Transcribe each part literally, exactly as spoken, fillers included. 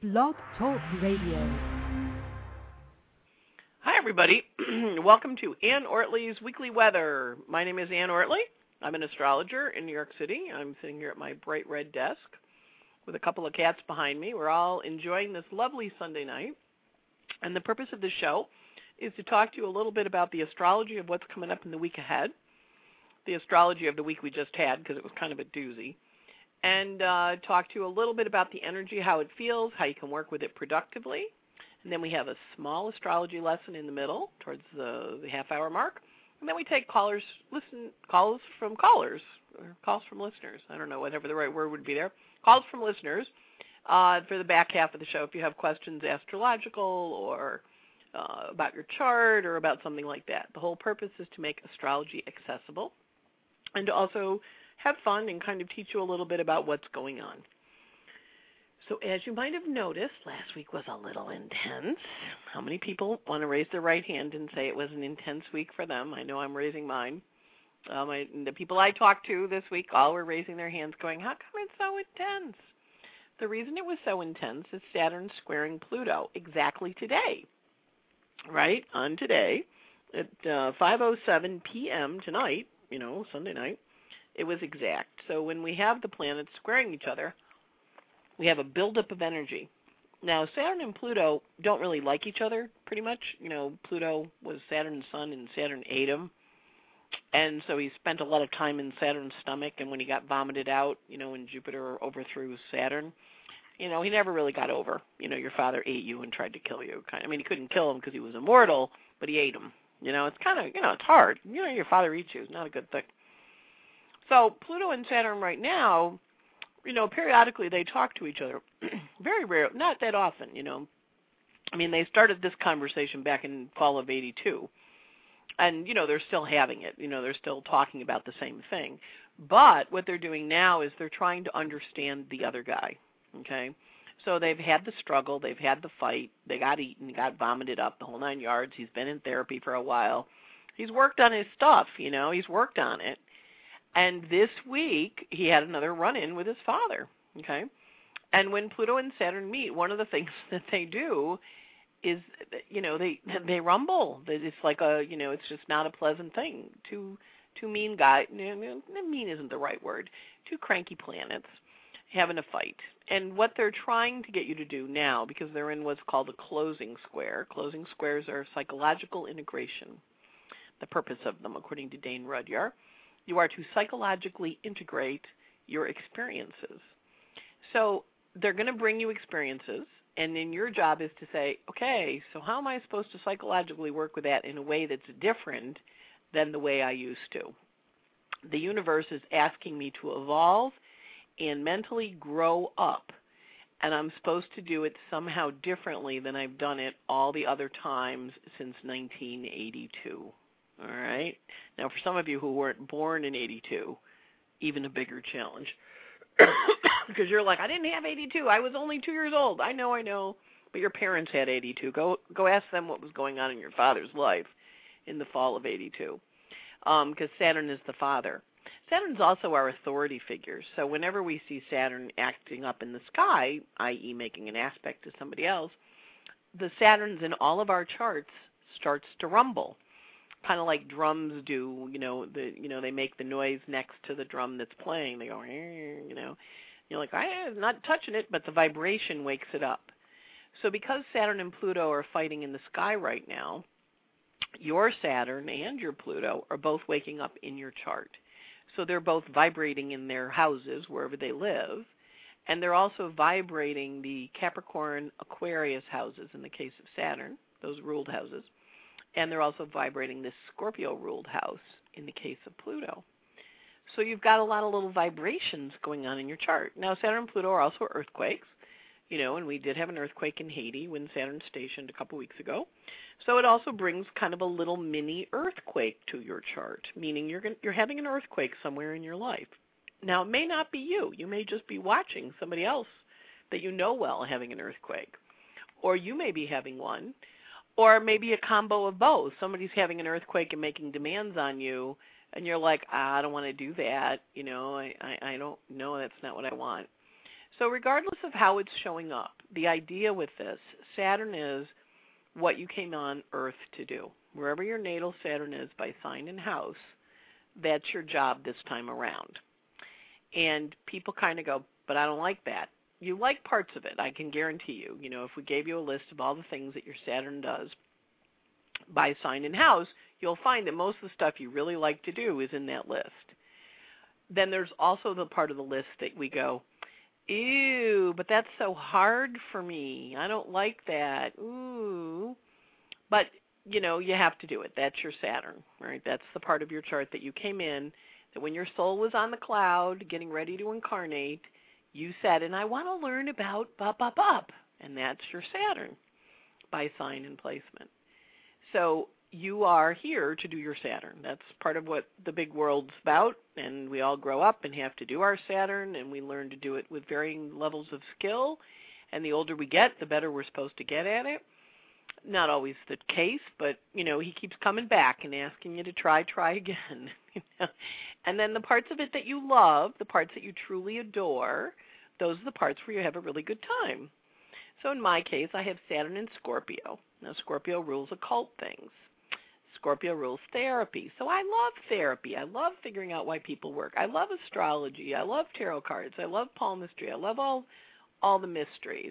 Blog Talk Radio. Hi, everybody. Welcome to Ann Ortley's Weekly Weather. My name is Ann Ortley. I'm an astrologer in New York City. I'm sitting here at my bright red desk with a couple of cats behind me. We're all enjoying this lovely Sunday night. And the purpose of the show is to talk to you a little bit about the astrology of what's coming up in the week ahead, the astrology of the week we just had, because it was kind of a doozy, and uh, talk to you a little bit about the energy, how it feels, how you can work with it productively. And then we have a small astrology lesson in the middle, towards the, the half-hour mark. And then we take callers, listen, calls from callers, or calls from listeners. I don't know, whatever the right word would be there. Calls from listeners uh, for the back half of the show. If you have questions, astrological, or uh, about your chart, or about something like that. The whole purpose is to make astrology accessible, and to also have fun and kind of teach you a little bit about what's going on. So as you might have noticed, last week was a little intense. How many people want to raise their right hand and say it was an intense week for them? I know I'm raising mine. Um, I, the people I talked to this week all were raising their hands going, how come it's so intense? The reason it was so intense is Saturn squaring Pluto exactly today, right? On today at uh, five oh seven p.m. tonight, you know, Sunday night, it was exact. So when we have the planets squaring each other, we have a buildup of energy. Now, Saturn and Pluto don't really like each other, pretty much. You know, Pluto was Saturn's son, and Saturn ate him. And so he spent a lot of time in Saturn's stomach, and when he got vomited out, you know, when Jupiter overthrew Saturn, you know, he never really got over, you know, your father ate you and tried to kill you. I mean, he couldn't kill him because he was immortal, but he ate him. You know, it's kind of, you know, it's hard. You know, your father eats you. It's not a good thing. So Pluto and Saturn right now, you know, periodically they talk to each other. Very rare, not that often, you know. I mean, they started this conversation back in fall of eighty-two. And, you know, they're still having it. You know, they're still talking about the same thing. But what they're doing now is they're trying to understand the other guy, okay? So they've had the struggle. They've had the fight. They got eaten, got vomited up, the whole nine yards. He's been in therapy for a while. He's worked on his stuff, you know. He's worked on it. And this week, he had another run-in with his father, okay? And when Pluto and Saturn meet, one of the things that they do is, you know, they they rumble. It's like a, you know, it's just not a pleasant thing. Two, two mean guys, mean isn't the right word, two cranky planets having a fight. And what they're trying to get you to do now, because they're in what's called a closing square. Closing squares are psychological integration, the purpose of them, according to Dane Rudhyar. You are to psychologically integrate your experiences. So they're going to bring you experiences, and then your job is to say, okay, so how am I supposed to psychologically work with that in a way that's different than the way I used to? The universe is asking me to evolve and mentally grow up, and I'm supposed to do it somehow differently than I've done it all the other times since nineteen eighty-two. All right. Now, for some of you who weren't born in eighty-two, even a bigger challenge. Because you're like, I didn't have eighty-two. I was only two years old. I know, I know. But your parents had eighty-two. Go go ask them what was going on in your father's life in the fall of eighty-two. Um, because Saturn is the father. Saturn's also our authority figure. So whenever we see Saturn acting up in the sky, that is making an aspect to somebody else, the Saturns in all of our charts starts to rumble. Kind of like drums do, you know, the you know, they make the noise next to the drum that's playing. They go, you know, you're like, I'm not touching it, but the vibration wakes it up. So because Saturn and Pluto are fighting in the sky right now, your Saturn and your Pluto are both waking up in your chart. So they're both vibrating in their houses, wherever they live, and they're also vibrating the Capricorn Aquarius houses in the case of Saturn, those ruled houses. And they're also vibrating this Scorpio-ruled house in the case of Pluto. So you've got a lot of little vibrations going on in your chart. Now, Saturn and Pluto are also earthquakes, you know, and we did have an earthquake in Haiti when Saturn stationed a couple weeks ago. So it also brings kind of a little mini earthquake to your chart, meaning you're going, you're having an earthquake somewhere in your life. Now, it may not be you. You may just be watching somebody else that you know well having an earthquake. Or you may be having one. Or maybe a combo of both. Somebody's having an earthquake and making demands on you, and you're like, ah, I don't want to do that. You know, I, I, I don't know, that's not what I want. So regardless of how it's showing up, the idea with this, Saturn is what you came on Earth to do. Wherever your natal Saturn is by sign and house, that's your job this time around. And people kind of go, but I don't like that. You like parts of it, I can guarantee you. You know, if we gave you a list of all the things that your Saturn does by sign and house, you'll find that most of the stuff you really like to do is in that list. Then there's also the part of the list that we go, ew, but that's so hard for me. I don't like that. Ooh. But, you know, you have to do it. That's your Saturn, right? That's the part of your chart that you came in, that when your soul was on the cloud getting ready to incarnate, you said, and I want to learn about bop, bop, bop. And that's your Saturn by sign and placement. So you are here to do your Saturn. That's part of what the big world's about, and we all grow up and have to do our Saturn, and we learn to do it with varying levels of skill, and the older we get, the better we're supposed to get at it. Not always the case, but, you know, he keeps coming back and asking you to try, try again. You know? And then the parts of it that you love, the parts that you truly adore, those are the parts where you have a really good time. So in my case, I have Saturn in Scorpio. Now, Scorpio rules occult things. Scorpio rules therapy. So I love therapy. I love figuring out why people work. I love astrology. I love tarot cards. I love palmistry. I love all all the mysteries.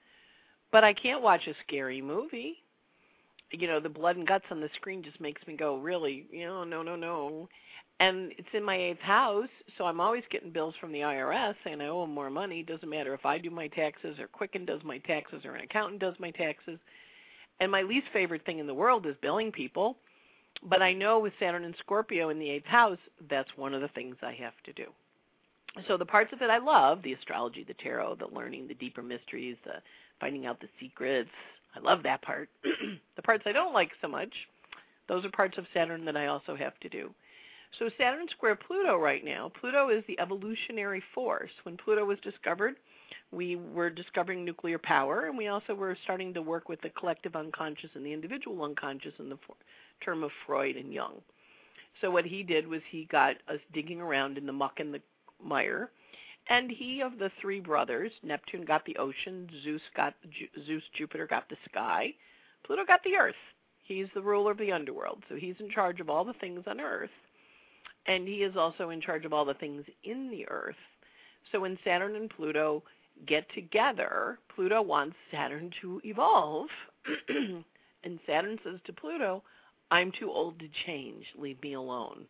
But I can't watch a scary movie. You know, the blood and guts on the screen just makes me go, really, you know, no, no, no. And it's in my eighth house, so I'm always getting bills from the I R S saying I owe them more money. Doesn't matter if I do my taxes or Quicken does my taxes or an accountant does my taxes. And my least favorite thing in the world is billing people. But I know with Saturn and Scorpio in the eighth house, that's one of the things I have to do. So the parts of it I love, the astrology, the tarot, the learning, the deeper mysteries, the finding out the secrets, I love that part. The parts I don't like so much, those are parts of Saturn that I also have to do. So Saturn square Pluto right now, Pluto is the evolutionary force. When Pluto was discovered, we were discovering nuclear power, and we also were starting to work with the collective unconscious and the individual unconscious in the term of Freud and Jung. So what he did was he got us digging around in the muck and the mire, and he, of the three brothers, Neptune got the ocean, Zeus got Zeus, Jupiter got the sky, Pluto got the earth. He's the ruler of the underworld, so he's in charge of all the things on earth, and he is also in charge of all the things in the earth. So when Saturn and Pluto get together, Pluto wants Saturn to evolve, and Saturn says to Pluto, I'm too old to change, leave me alone.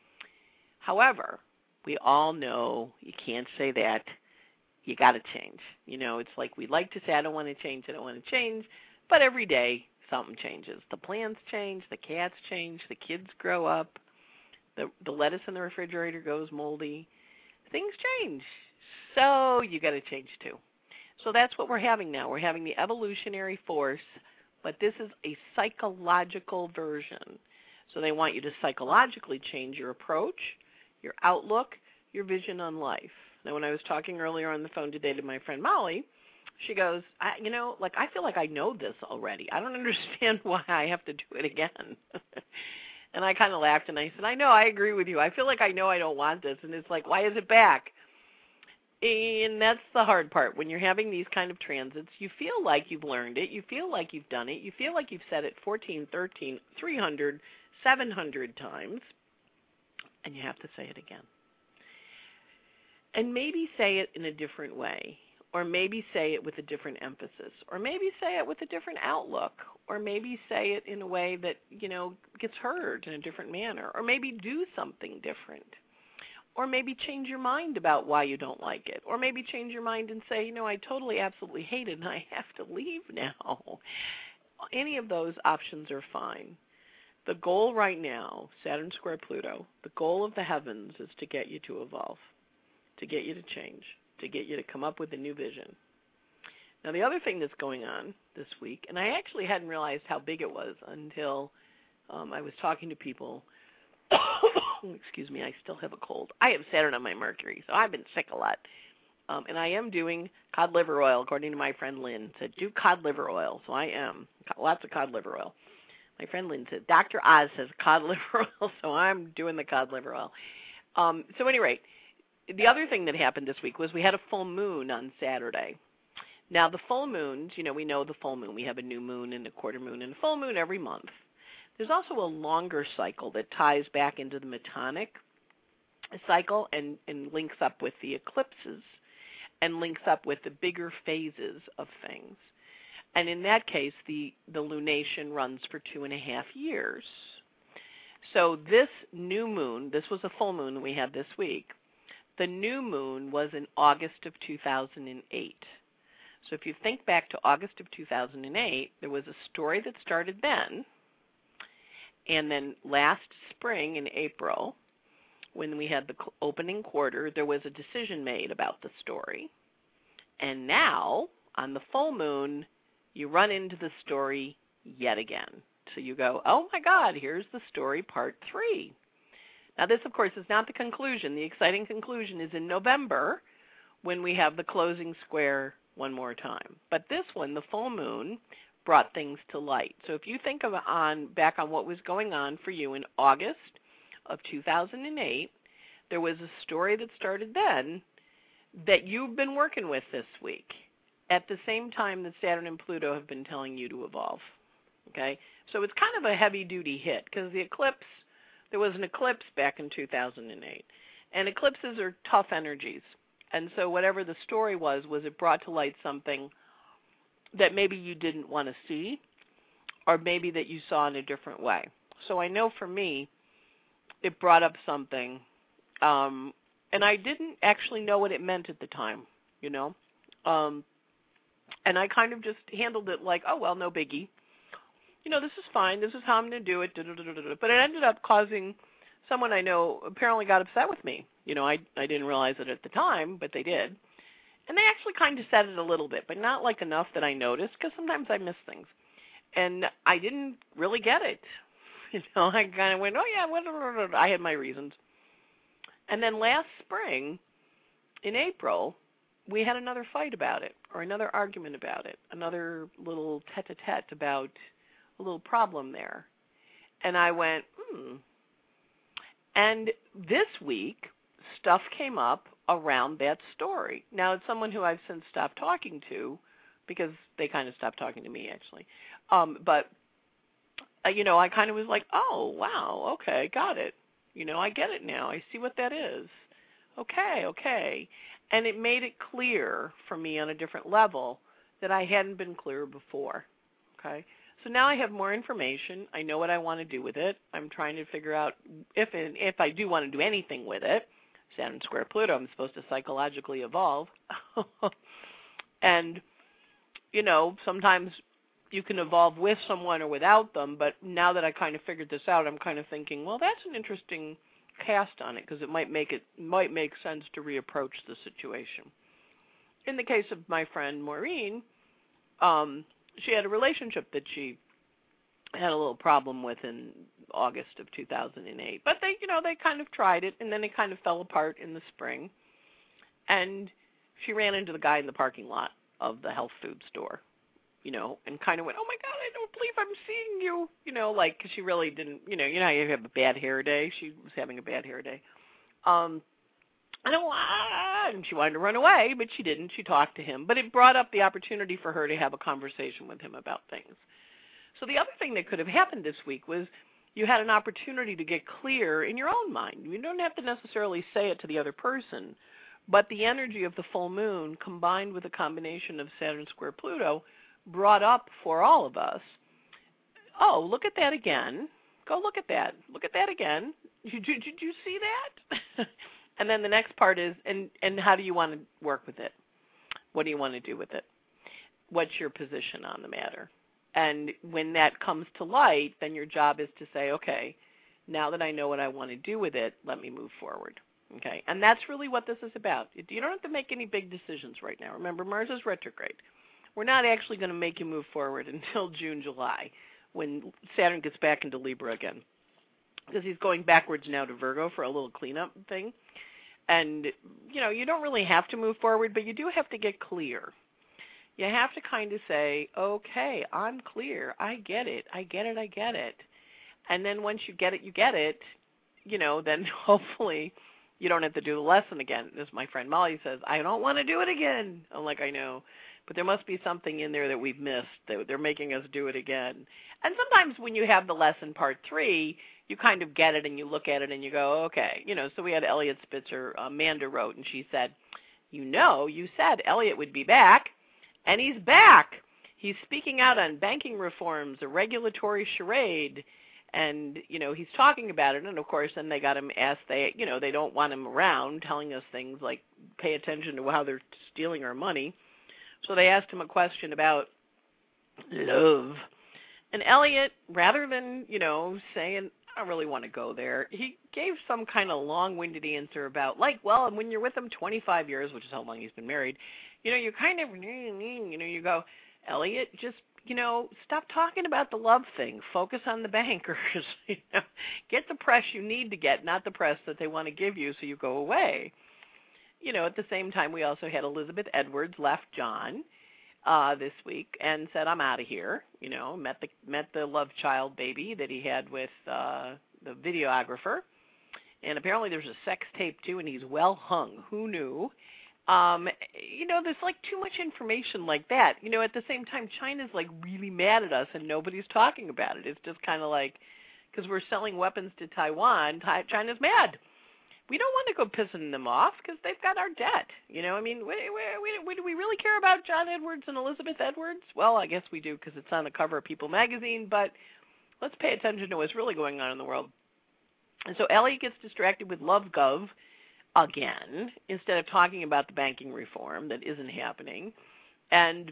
However, we all know you can't say that. You got to change. You know, it's like we like to say, I don't want to change, I don't want to change, but every day something changes. The plants change, the cats change, the kids grow up, the, the lettuce in the refrigerator goes moldy. Things change. So you got to change too. So that's what we're having now. We're having the evolutionary force, but this is a psychological version. So they want you to psychologically change your approach, your outlook, your vision on life. Now, when I was talking earlier on the phone today to my friend Molly, she goes, I, you know, like I feel like I know this already. I don't understand why I have to do it again. And I kind of laughed and I said, I know, I agree with you. I feel like I know I don't want this. And it's like, why is it back? And that's the hard part. When you're having these kind of transits, you feel like you've learned it. You feel like you've done it. You feel like you've said it fourteen, thirteen, three hundred, seven hundred times. And you have to say it again. And maybe say it in a different way. Or maybe say it with a different emphasis. Or maybe say it with a different outlook. Or maybe say it in a way that, you know, gets heard in a different manner. Or maybe do something different. Or maybe change your mind about why you don't like it. Or maybe change your mind and say, you know, I totally, absolutely hate it and I have to leave now. Any of those options are fine. The goal right now, Saturn square Pluto, the goal of the heavens is to get you to evolve, to get you to change, to get you to come up with a new vision. Now, the other thing that's going on this week, and I actually hadn't realized how big it was until um, I was talking to people. Excuse me, I still have a cold. I have Saturn on my Mercury, so I've been sick a lot. Um, and I am doing cod liver oil, according to my friend Lynn. Said, do cod liver oil, so I am. Lots of cod liver oil. My friend Lynn said, Doctor Oz says cod liver oil, so I'm doing the cod liver oil. Um, so at any rate, the other thing that happened this week was we had a full moon on Saturday. Now, the full moons, you know, we know the full moon. We have a new moon and a quarter moon and a full moon every month. There's also a longer cycle that ties back into the metonic cycle and, and links up with the eclipses and links up with the bigger phases of things. And in that case, the, the lunation runs for two and a half years. So this new moon, this was a full moon we had this week. The new moon was in August of two thousand eight. So if you think back to August of two thousand eight, there was a story that started then. And then last spring in April, when we had the opening quarter, there was a decision made about the story. And now, on the full moon, you run into the story yet again. So you go, oh my God, here's the story part three. Now this, of course, is not the conclusion. The exciting conclusion is in November when we have the closing square one more time. But this one, the full moon, brought things to light. So if you think of on back on what was going on for you in August of two thousand eight, there was a story that started then that you've been working with this week at the same time that Saturn and Pluto have been telling you to evolve. Okay? So it's kind of a heavy-duty hit because the eclipse, there was an eclipse back in two thousand eight. And eclipses are tough energies. And so whatever the story was, was it brought to light something that maybe you didn't want to see or maybe that you saw in a different way. So I know for me, it brought up something, um, and I didn't actually know what it meant at the time, you know. Um, and I kind of just handled it like, oh, well, no biggie. You know, this is fine. This is how I'm going to do it. But it ended up causing someone I know apparently got upset with me. You know, I, I didn't realize it at the time, but they did. And they actually kind of said it a little bit, but not like enough that I noticed, because sometimes I miss things. And I didn't really get it. You know, I kind of went, oh, yeah, whatever. I had my reasons. And then last spring, in April, we had another fight about it, or another argument about it, another little tete-a-tete about a little problem there. And I went, hmm. And this week, stuff came up around that story. Now, it's someone who I've since stopped talking to because they kind of stopped talking to me, actually. Um, but, uh, you know, I kind of was like, oh, wow, okay, got it. You know, I get it now. I see what that is. Okay, okay. And it made it clear for me on a different level that I hadn't been clear before, okay? So now I have more information. I know what I want to do with it. I'm trying to figure out if if I do want to do anything with it. Saturn square Pluto, I'm supposed to psychologically evolve. And, you know, sometimes you can evolve with someone or without them, but now that I kind of figured this out, I'm kind of thinking, well, that's an interesting cast on it because it might make it might make sense to reapproach the situation. In the case of my friend Maureen, um, she had a relationship that she had a little problem with in August of two thousand eight. But they, you know, they kind of tried it, and then it kind of fell apart in the spring. And she ran into the guy in the parking lot of the health food store, you know, and kind of went, oh, my God, I don't believe I'm seeing you, you know, like, because she really didn't, you know, you know how you have a bad hair day? She was having a bad hair day. Um, I don't want, and she wanted to run away, but she didn't. She talked to him. But it brought up the opportunity for her to have a conversation with him about things. So the other thing that could have happened this week was you had an opportunity to get clear in your own mind. You don't have to necessarily say it to the other person, but the energy of the full moon combined with a combination of Saturn square Pluto brought up for all of us, oh, look at that again. Go look at that. Look at that again. Did you, did you see that? And then the next part is, and, and how do you want to work with it? What do you want to do with it? What's your position on the matter? And when that comes to light, then your job is to say, okay, now that I know what I want to do with it, let me move forward. Okay? And that's really what this is about. You don't have to make any big decisions right now. Remember, Mars is retrograde. We're not actually going to make you move forward until June, July, when Saturn gets back into Libra again. Because he's going backwards now to Virgo for a little cleanup thing. And, you know, you don't really have to move forward, but you do have to get clear. You have to kind of say, okay, I'm clear. I get it. I get it. I get it. And then once you get it, you get it, you know, then hopefully you don't have to do the lesson again. As my friend Molly says, I don't want to do it again. I'm like, I know. but there must be something in there that we've missed, that they're making us do it again. And sometimes when you have the lesson part three, you kind of get it and you look at it and you go, okay. You know, so we had Elliot Spitzer, Amanda wrote, and she said, you know, you said Elliot would be back, and he's back. He's speaking out on banking reforms, a regulatory charade, and, you know, he's talking about it. And, of course, then they got him asked, they, you know, they don't want him around telling us things like pay attention to how they're stealing our money. So they asked him a question about love. And Elliot, rather than, you know, saying, I don't really want to go there, he gave some kind of long-winded answer about, like, well, and when you're with him twenty-five years, which is how long he's been married, you know, you're kind of, you know, you go, Elliot, just, you know, stop talking about the love thing. Focus on the bankers. You know, get the press you need to get, not the press that they want to give you so you go away. You know, at the same time, we also had Elizabeth Edwards left John uh, this week and said, I'm out of here. You know, met the met the love child baby that he had with uh, the videographer. And apparently there's a sex tape, too, and he's well hung. Who knew? Um, you know, there's like too much information like that. You know, at the same time, China's like really mad at us and nobody's talking about it. It's just kind of like, because we're selling weapons to Taiwan, China's mad. We don't want to go pissing them off because they've got our debt. You know, I mean, we, we, we, do we really care about John Edwards and Elizabeth Edwards? Well, I guess we do because it's on the cover of People magazine, but let's pay attention to what's really going on in the world. And so Elliot gets distracted with LoveGov again, instead of talking about the banking reform that isn't happening. And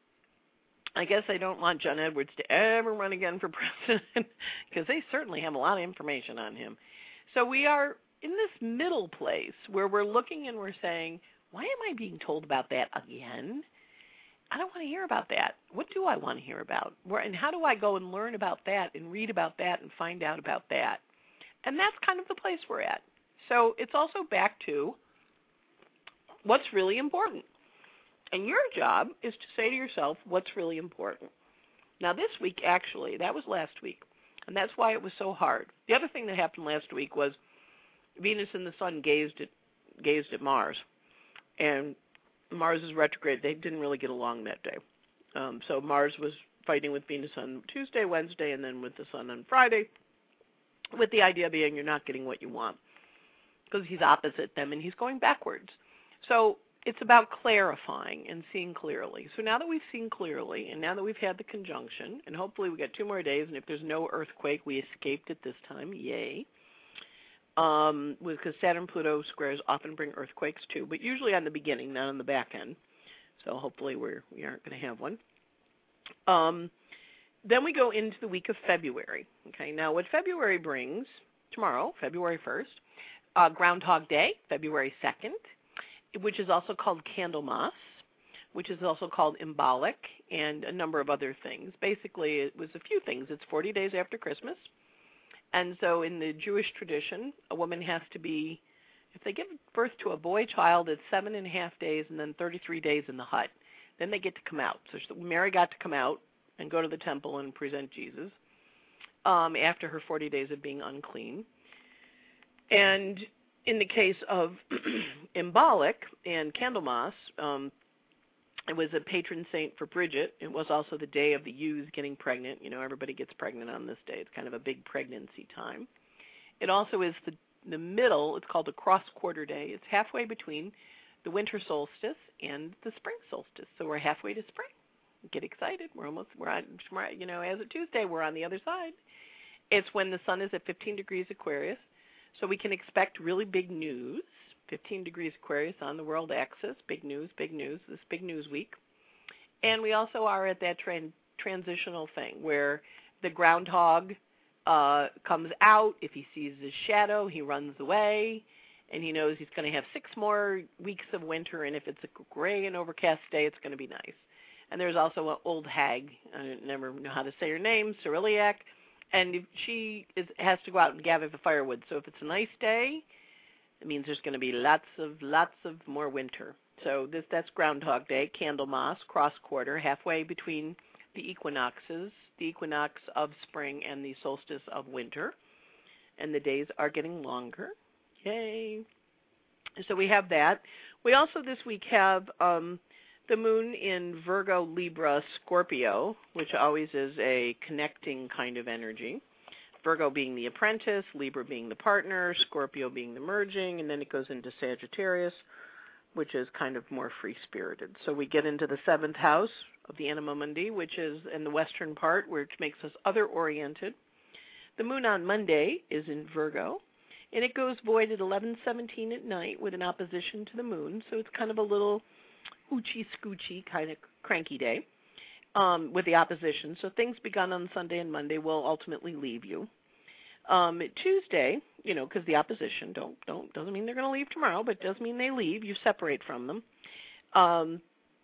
I guess I don't want John Edwards to ever run again for president because they certainly have a lot of information on him. So we are in this middle place where we're looking and we're saying, why am I being told about that again? I don't want to hear about that. What do I want to hear about? Where, and how do I go and learn about that and read about that and find out about that? And that's kind of the place we're at. So it's also back to what's really important. And your job is to say to yourself, what's really important? Now this week, actually, that was last week, and that's why it was so hard. The other thing that happened last week was Venus and the Sun gazed at, gazed at Mars, and Mars is retrograde. They didn't really get along that day. Um, so Mars was fighting with Venus on Tuesday, Wednesday, and then with the Sun on Friday, with the idea being you're not getting what you want, because he's opposite them and he's going backwards. So it's about clarifying and seeing clearly. So now that we've seen clearly and now that we've had the conjunction, and hopefully we got two more days, and if there's no earthquake, we escaped it this time, yay. Um, because Saturn-Pluto squares often bring earthquakes too, but usually on the beginning, not on the back end. So hopefully we're, we aren't going to have one. Um, then we go into the week of February. Okay, now what February brings, tomorrow, February first, Uh, Groundhog Day, February second, which is also called Candlemas, which is also called Imbolic, and a number of other things. Basically, it was a few things. It's forty days after Christmas, and so in the Jewish tradition, a woman has to be, if they give birth to a boy child, it's seven and a half days and then thirty-three days in the hut. Then they get to come out. So Mary got to come out and go to the temple and present Jesus um, after her forty days of being unclean. And in the case of Imbolic and Candlemas, um, it was a patron saint for Bridget. It was also the day of the ewes getting pregnant. You know, everybody gets pregnant on this day. It's kind of a big pregnancy time. It also is the, the middle. It's called a cross-quarter day. It's halfway between the winter solstice and the spring solstice. So we're halfway to spring. Get excited. We're almost, we're on, you know, as of Tuesday, we're on the other side. It's when the sun is at fifteen degrees Aquarius. So we can expect really big news, fifteen degrees Aquarius on the world axis, big news, big news, this big news week. And we also are at that tran- transitional thing where the groundhog uh, comes out. If he sees his shadow, he runs away, and he knows he's going to have six more weeks of winter, and if it's a gray and overcast day, it's going to be nice. And there's also an old hag, I never know how to say her name, Cyrilliac, and she is, has to go out and gather the firewood. So if it's a nice day, it means there's going to be lots of lots of more winter. So this that's Groundhog Day, Candlemas, cross quarter, halfway between the equinoxes, the equinox of spring and the solstice of winter. And the days are getting longer. Yay. So we have that. We also this week have um, the moon in Virgo, Libra, Scorpio, which always is a connecting kind of energy. Virgo being the apprentice, Libra being the partner, Scorpio being the merging, and then it goes into Sagittarius, which is kind of more free-spirited. So we get into the seventh house of the Anima Mundi, which is in the western part, which makes us other-oriented. The moon on Monday is in Virgo, and it goes void at eleven seventeen at night with an opposition to the moon, so it's kind of a little oochie-scoochie kind of cranky day um, with the opposition. So things begun on Sunday and Monday will ultimately leave you. Um, Tuesday, you know, because the opposition don't don't doesn't mean they're going to leave tomorrow, but does mean they leave. You separate from them. Um,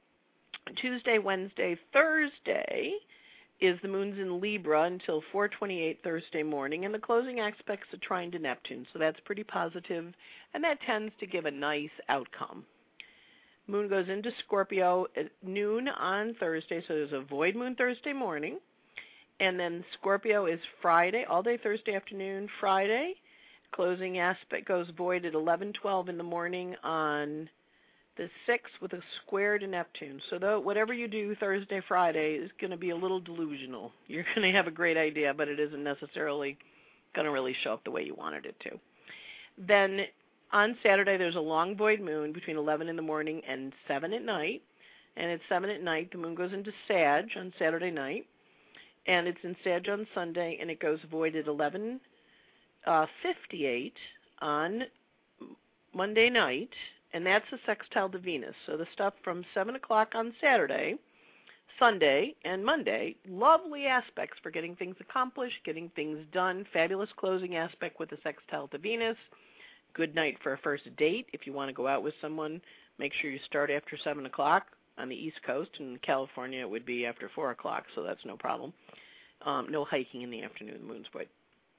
Tuesday, Wednesday, Thursday is the moon's in Libra until four twenty-eight Thursday morning, and the closing aspects are trine to Neptune, so that's pretty positive, and that tends to give a nice outcome. Moon goes into Scorpio at noon on Thursday, so there's a void moon Thursday morning. And then Scorpio is Friday, all day Thursday afternoon, Friday. Closing aspect goes void at eleven twelve in the morning on the sixth with a square to Neptune. So though, whatever you do Thursday, Friday is going to be a little delusional. You're going to have a great idea, but it isn't necessarily going to really show up the way you wanted it to. Then on Saturday, there's a long void moon between eleven in the morning and seven at night. And at seven at night, the moon goes into Sag on Saturday night. And it's in Sag on Sunday, and it goes void at eleven fifty-eight on Monday night, and that's a sextile to Venus. So the stuff from seven o'clock on Saturday, Sunday, and Monday, lovely aspects for getting things accomplished, getting things done, fabulous closing aspect with the sextile to Venus. Good night for a first date. If you want to go out with someone, make sure you start after seven o'clock on the East Coast. In California, it would be after four o'clock, so that's no problem. Um, no hiking in the afternoon, the moon's void.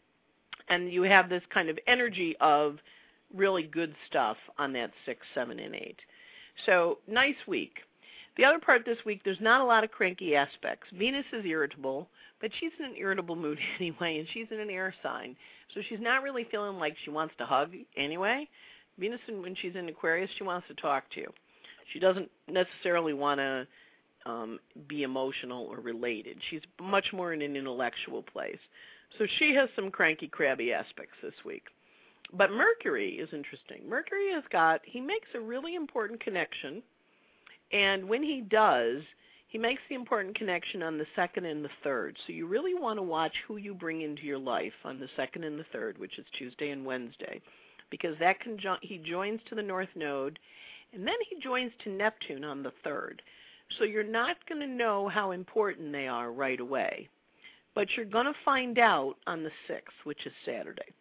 And you have this kind of energy of really good stuff on that six, seven, and eight. So, nice week. The other part this week, there's not a lot of cranky aspects. Venus is irritable, but she's in an irritable mood anyway, and she's in an air sign. So she's not really feeling like she wants to hug anyway. Venus, when she's in Aquarius, she wants to talk to you. She doesn't necessarily want to um, be emotional or related. She's much more in an intellectual place. So she has some cranky, crabby aspects this week. But Mercury is interesting. Mercury has got, he makes a really important connection, and when he does, he makes the important connection on the second and the third. So you really want to watch who you bring into your life on the second and the third, which is Tuesday and Wednesday, because that conjun- he joins to the North Node, and then he joins to Neptune on the third. So you're not going to know how important they are right away, but you're going to find out on the sixth, which is Saturday.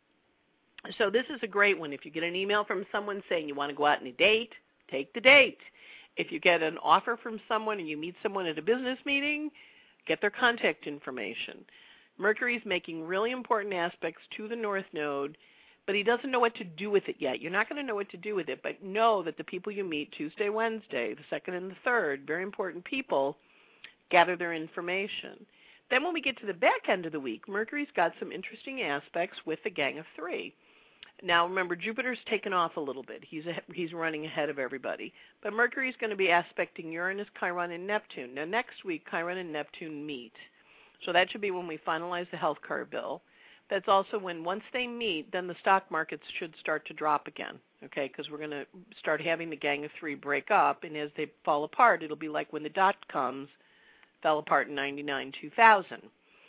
So this is a great one. If you get an email from someone saying you want to go out on a date, take the date. If you get an offer from someone and you meet someone at a business meeting, get their contact information. Mercury's making really important aspects to the North Node, but he doesn't know what to do with it yet. You're not going to know what to do with it, but know that the people you meet Tuesday, Wednesday, the second and the third, very important people, gather their information. Then when we get to the back end of the week, Mercury's got some interesting aspects with the Gang of Three. Now, remember, Jupiter's taken off a little bit. He's a, he's running ahead of everybody. But Mercury's going to be aspecting Uranus, Chiron, and Neptune. Now, next week, Chiron and Neptune meet. So that should be when we finalize the health care bill. That's also when, once they meet, then the stock markets should start to drop again, okay, because we're going to start having the Gang of Three break up, and as they fall apart, it'll be like when the dot-coms fell apart in ninety-nine, two thousand.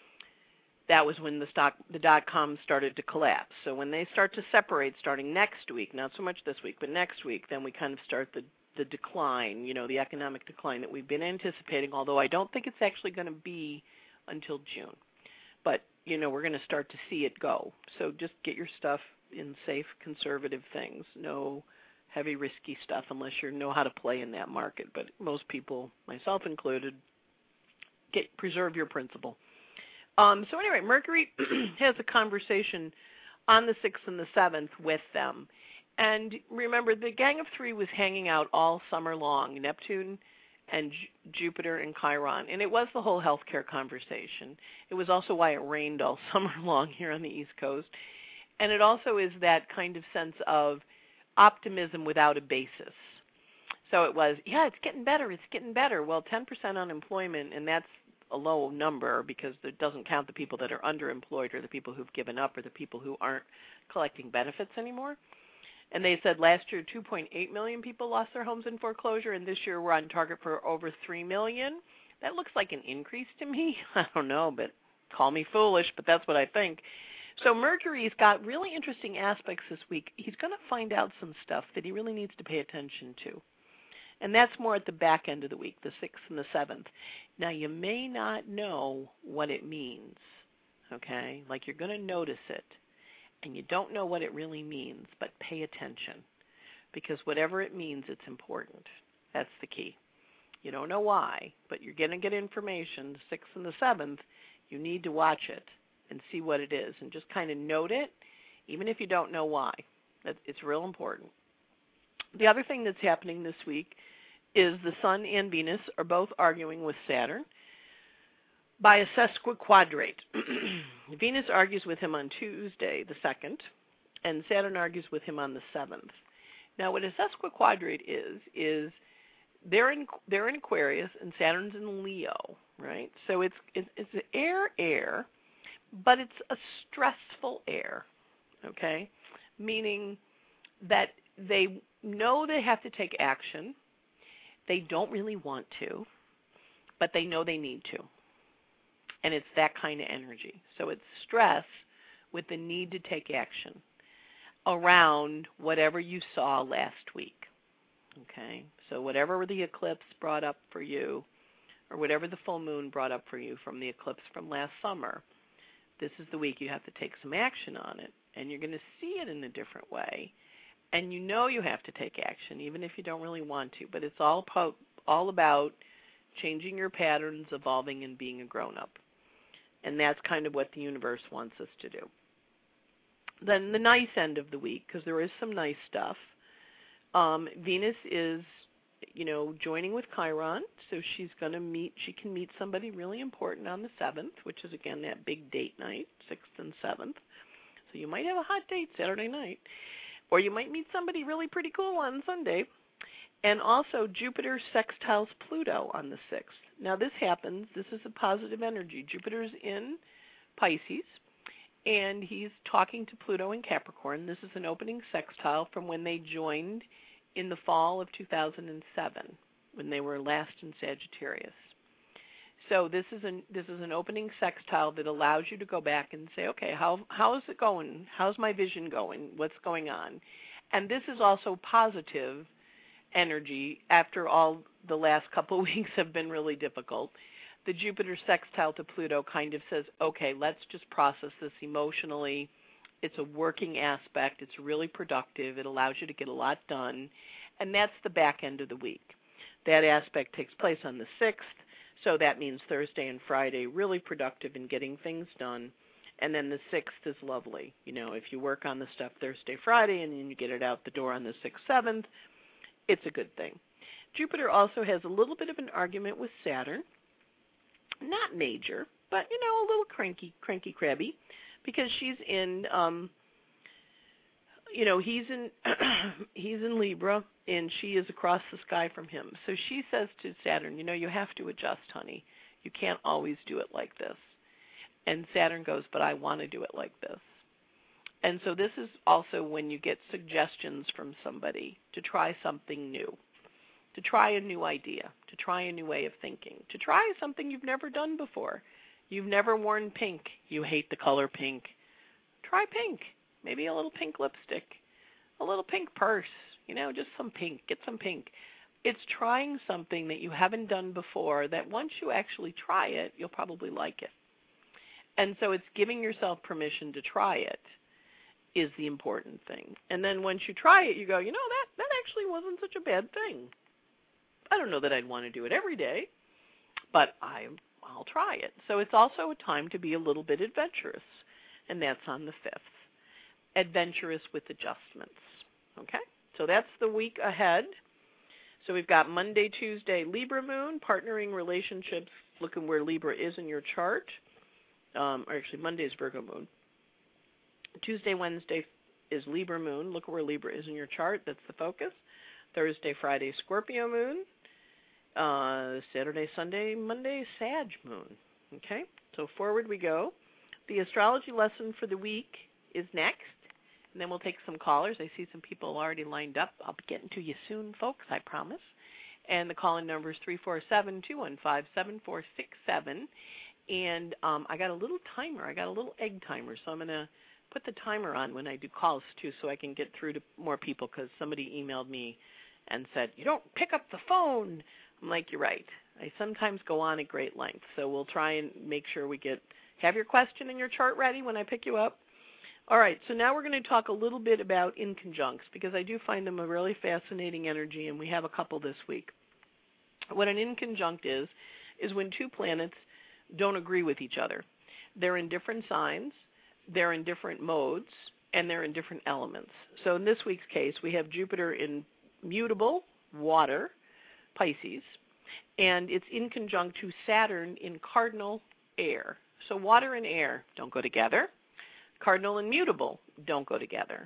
That was when the stock, the dot-coms started to collapse. So when they start to separate starting next week, not so much this week, but next week, then we kind of start the, the decline, you know, the economic decline that we've been anticipating, although I don't think it's actually going to be until June. But, you know, we're going to start to see it go. So just get your stuff in safe, conservative things. No heavy, risky stuff unless you know how to play in that market. But most people, myself included, get preserve your principal. Um, so anyway, Mercury has a conversation on the sixth and the seventh with them. And remember, the Gang of Three was hanging out all summer long, Neptune and J- Jupiter and Chiron. And it was the whole healthcare conversation. It was also why it rained all summer long here on the East Coast. And it also is that kind of sense of optimism without a basis. So it was, yeah, it's getting better, it's getting better. Well, ten percent unemployment, and that's a low number because it doesn't count the people that are underemployed or the people who've given up or the people who aren't collecting benefits anymore. And they said last year two point eight million people lost their homes in foreclosure, and this year we're on target for over three million. That looks like an increase to me. I don't know, but call me foolish, but that's what I think. So Mercury's got really interesting aspects this week. He's going to find out some stuff that he really needs to pay attention to. And that's more at the back end of the week, the sixth and the seventh. Now, you may not know what it means, okay? Like you're going to notice it, and you don't know what it really means, but pay attention because whatever it means, it's important. That's the key. You don't know why, but you're going to get information, the sixth and the seventh. You need to watch it and see what it is and just kind of note it, even if you don't know why. It's real important. The other thing that's happening this week is the Sun and Venus are both arguing with Saturn by a sesquiquadrate. Venus argues with him on Tuesday, the second, and Saturn argues with him on the seventh. Now, what a sesquiquadrate is, is they're in, they're in Aquarius and Saturn's in Leo, right? So it's, it's, it's air, air, but it's a stressful air, okay? Meaning that they know they have to take action. They don't really want to, but they know they need to. And it's that kind of energy. So it's stress with the need to take action around whatever you saw last week. Okay? So whatever the eclipse brought up for you, or whatever the full moon brought up for you from the eclipse from last summer, this is the week you have to take some action on it. And you're going to see it in a different way. And you know you have to take action, even if you don't really want to. But it's all po- all about changing your patterns, evolving, and being a grown-up. And that's kind of what the universe wants us to do. Then the nice end of the week, because there is some nice stuff. Um, Venus is, you know, joining with Chiron, so she's going to meet, she can meet somebody really important on the seventh, which is, again, that big date night, sixth and seventh. So you might have a hot date Saturday night. Or you might meet somebody really pretty cool on Sunday. And also Jupiter sextiles Pluto on the sixth. Now this happens, this is a positive energy. Jupiter's in Pisces, and he's talking to Pluto in Capricorn. This is an opening sextile from when they joined in the fall of two thousand seven, when they were last in Sagittarius. So this is an this is an opening sextile that allows you to go back and say, okay, how how is it going? How's my vision going? What's going on? And this is also positive energy after all the last couple of weeks have been really difficult. The Jupiter sextile to Pluto kind of says, okay, let's just process this emotionally. It's a working aspect. It's really productive. It allows you to get a lot done. And that's the back end of the week. That aspect takes place on the sixth. So that means Thursday and Friday, really productive in getting things done. And then the sixth is lovely. You know, if you work on the stuff Thursday, Friday, and then you get it out the door on the sixth, seventh, it's a good thing. Jupiter also has a little bit of an argument with Saturn. Not major, but, you know, a little cranky, cranky crabby, because she's in, um, you know, he's in, he's in Libra, and she is across the sky from him. So she says to Saturn, you know, you have to adjust, honey. You can't always do it like this. And Saturn goes, but I want to do it like this. And so this is also when you get suggestions from somebody to try something new, to try a new idea, to try a new way of thinking, to try something you've never done before. You've never worn pink. You hate the color pink. Try pink. Maybe a little pink lipstick, a little pink purse, you know, just some pink. Get some pink. It's trying something that you haven't done before that once you actually try it, you'll probably like it. And so it's giving yourself permission to try it is the important thing. And then once you try it, you go, you know, that, that actually wasn't such a bad thing. I don't know that I'd want to do it every day, but I, I'll try it. So it's also a time to be a little bit adventurous, and that's on the fifth. Adventurous with adjustments. Okay? So that's the week ahead. So we've got Monday, Tuesday, Libra moon, partnering relationships, looking where Libra is in your chart. Um, or actually, Monday is Virgo moon. Tuesday, Wednesday is Libra moon. Look where Libra is in your chart. That's the focus. Thursday, Friday, Scorpio moon. Uh, Saturday, Sunday, Monday, Sag moon. Okay, so forward we go. The astrology lesson for the week is next, and then we'll take some callers. I see some people already lined up. I'll be getting to you soon, folks, I promise. And the call-in number is three four seven, two one five, seven four six seven. And um, I got a little timer. I got a little egg timer, so I'm going to put the timer on when I do calls, too, so I can get through to more people, because somebody emailed me and said, you don't pick up the phone. I'm like, you're right. I sometimes go on at great length, so we'll try and make sure we get have your question and your chart ready when I pick you up. All right, so now we're going to talk a little bit about inconjuncts, because I do find them a really fascinating energy, and we have a couple this week. What an inconjunct is, is when two planets don't agree with each other. They're in different signs, they're in different modes, and they're in different elements. So in this week's case, we have Jupiter in mutable, water, Pisces, and it's inconjunct to Saturn in cardinal, air. So water and air don't go together. Cardinal and mutable don't go together.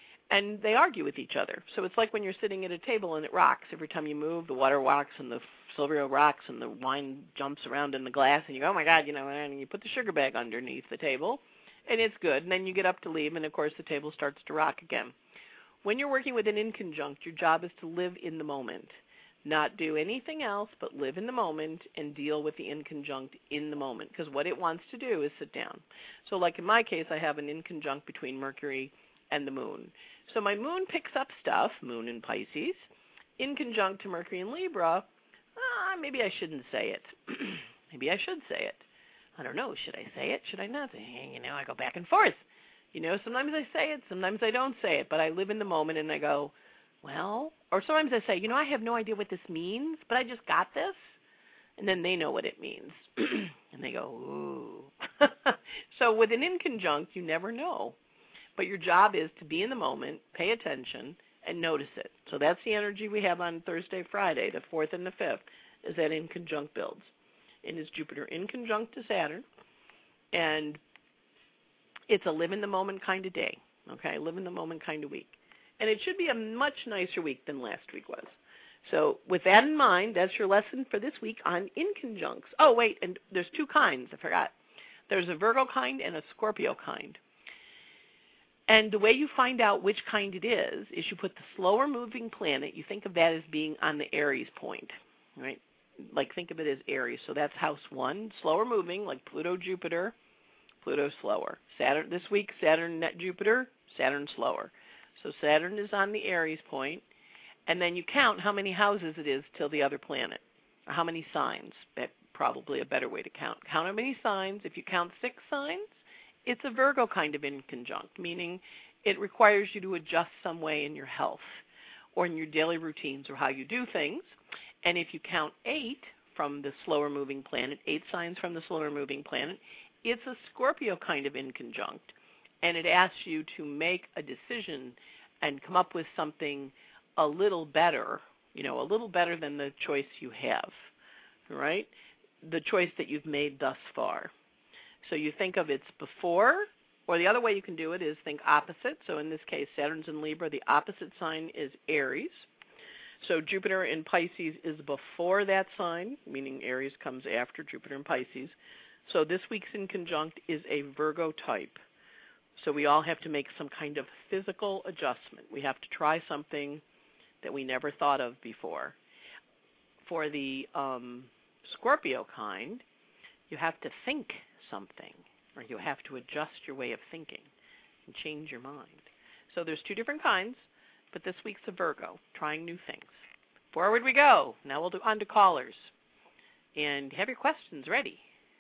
And they argue with each other. So it's like when you're sitting at a table and it rocks. Every time you move, the water rocks and the silver rocks and the wine jumps around in the glass, and you go, oh, my God, you know, and you put the sugar bag underneath the table, and it's good. And then you get up to leave, and, of course, the table starts to rock again. When you're working with an inconjunct, your job is to live in the moment, not do anything else but live in the moment and deal with the inconjunct in the moment, because what it wants to do is sit down. So like in my case, I have an inconjunct between Mercury and the moon. So my moon picks up stuff, moon in Pisces, inconjunct to Mercury in Libra. Ah, maybe I shouldn't say it. Maybe I should say it. I don't know. Should I say it? Should I not say it? You know, I go back and forth. You know, sometimes I say it, sometimes I don't say it, but I live in the moment and I go, well, or sometimes I say, you know, I have no idea what this means, but I just got this. And then they know what it means. And they go, ooh. So with an inconjunct, you never know. But your job is to be in the moment, pay attention, and notice it. So that's the energy we have on Thursday, Friday, the fourth and the fifth, is that inconjunct builds. It is Jupiter inconjunct to Saturn, and it's a live-in-the-moment kind of day, okay, live-in-the-moment kind of week. And it should be a much nicer week than last week was. So with that in mind, that's your lesson for this week on inconjuncts. Oh, wait, and there's two kinds, I forgot. There's a Virgo kind and a Scorpio kind. And the way you find out which kind it is, is you put the slower moving planet, you think of that as being on the Aries point, right? Like think of it as Aries. So that's house one, slower moving, like Pluto, Jupiter, Pluto slower. Saturn this week, Saturn net Jupiter, Saturn slower. So Saturn is on the Aries point, and then you count how many houses it is till the other planet, or how many signs. That's probably a better way to count. Count how many signs. If you count six signs, it's a Virgo kind of inconjunct, meaning it requires you to adjust some way in your health or in your daily routines or how you do things. And if you count eight from the slower moving planet, eight signs from the slower moving planet, it's a Scorpio kind of inconjunct. And it asks you to make a decision and come up with something a little better, you know, a little better than the choice you have, right? The choice that you've made thus far. So you think of it's before, or the other way you can do it is think opposite. So in this case, Saturn's in Libra. The opposite sign is Aries. So Jupiter in Pisces is before that sign, meaning Aries comes after Jupiter in Pisces. So this week's inconjunct is a Virgo type. So we all have to make some kind of physical adjustment. We have to try something that we never thought of before. For the um, Scorpio kind, you have to think something, or you have to adjust your way of thinking and change your mind. So there's two different kinds, but this week's a Virgo, trying new things. Forward we go. Now we'll do on to callers. And have your questions ready.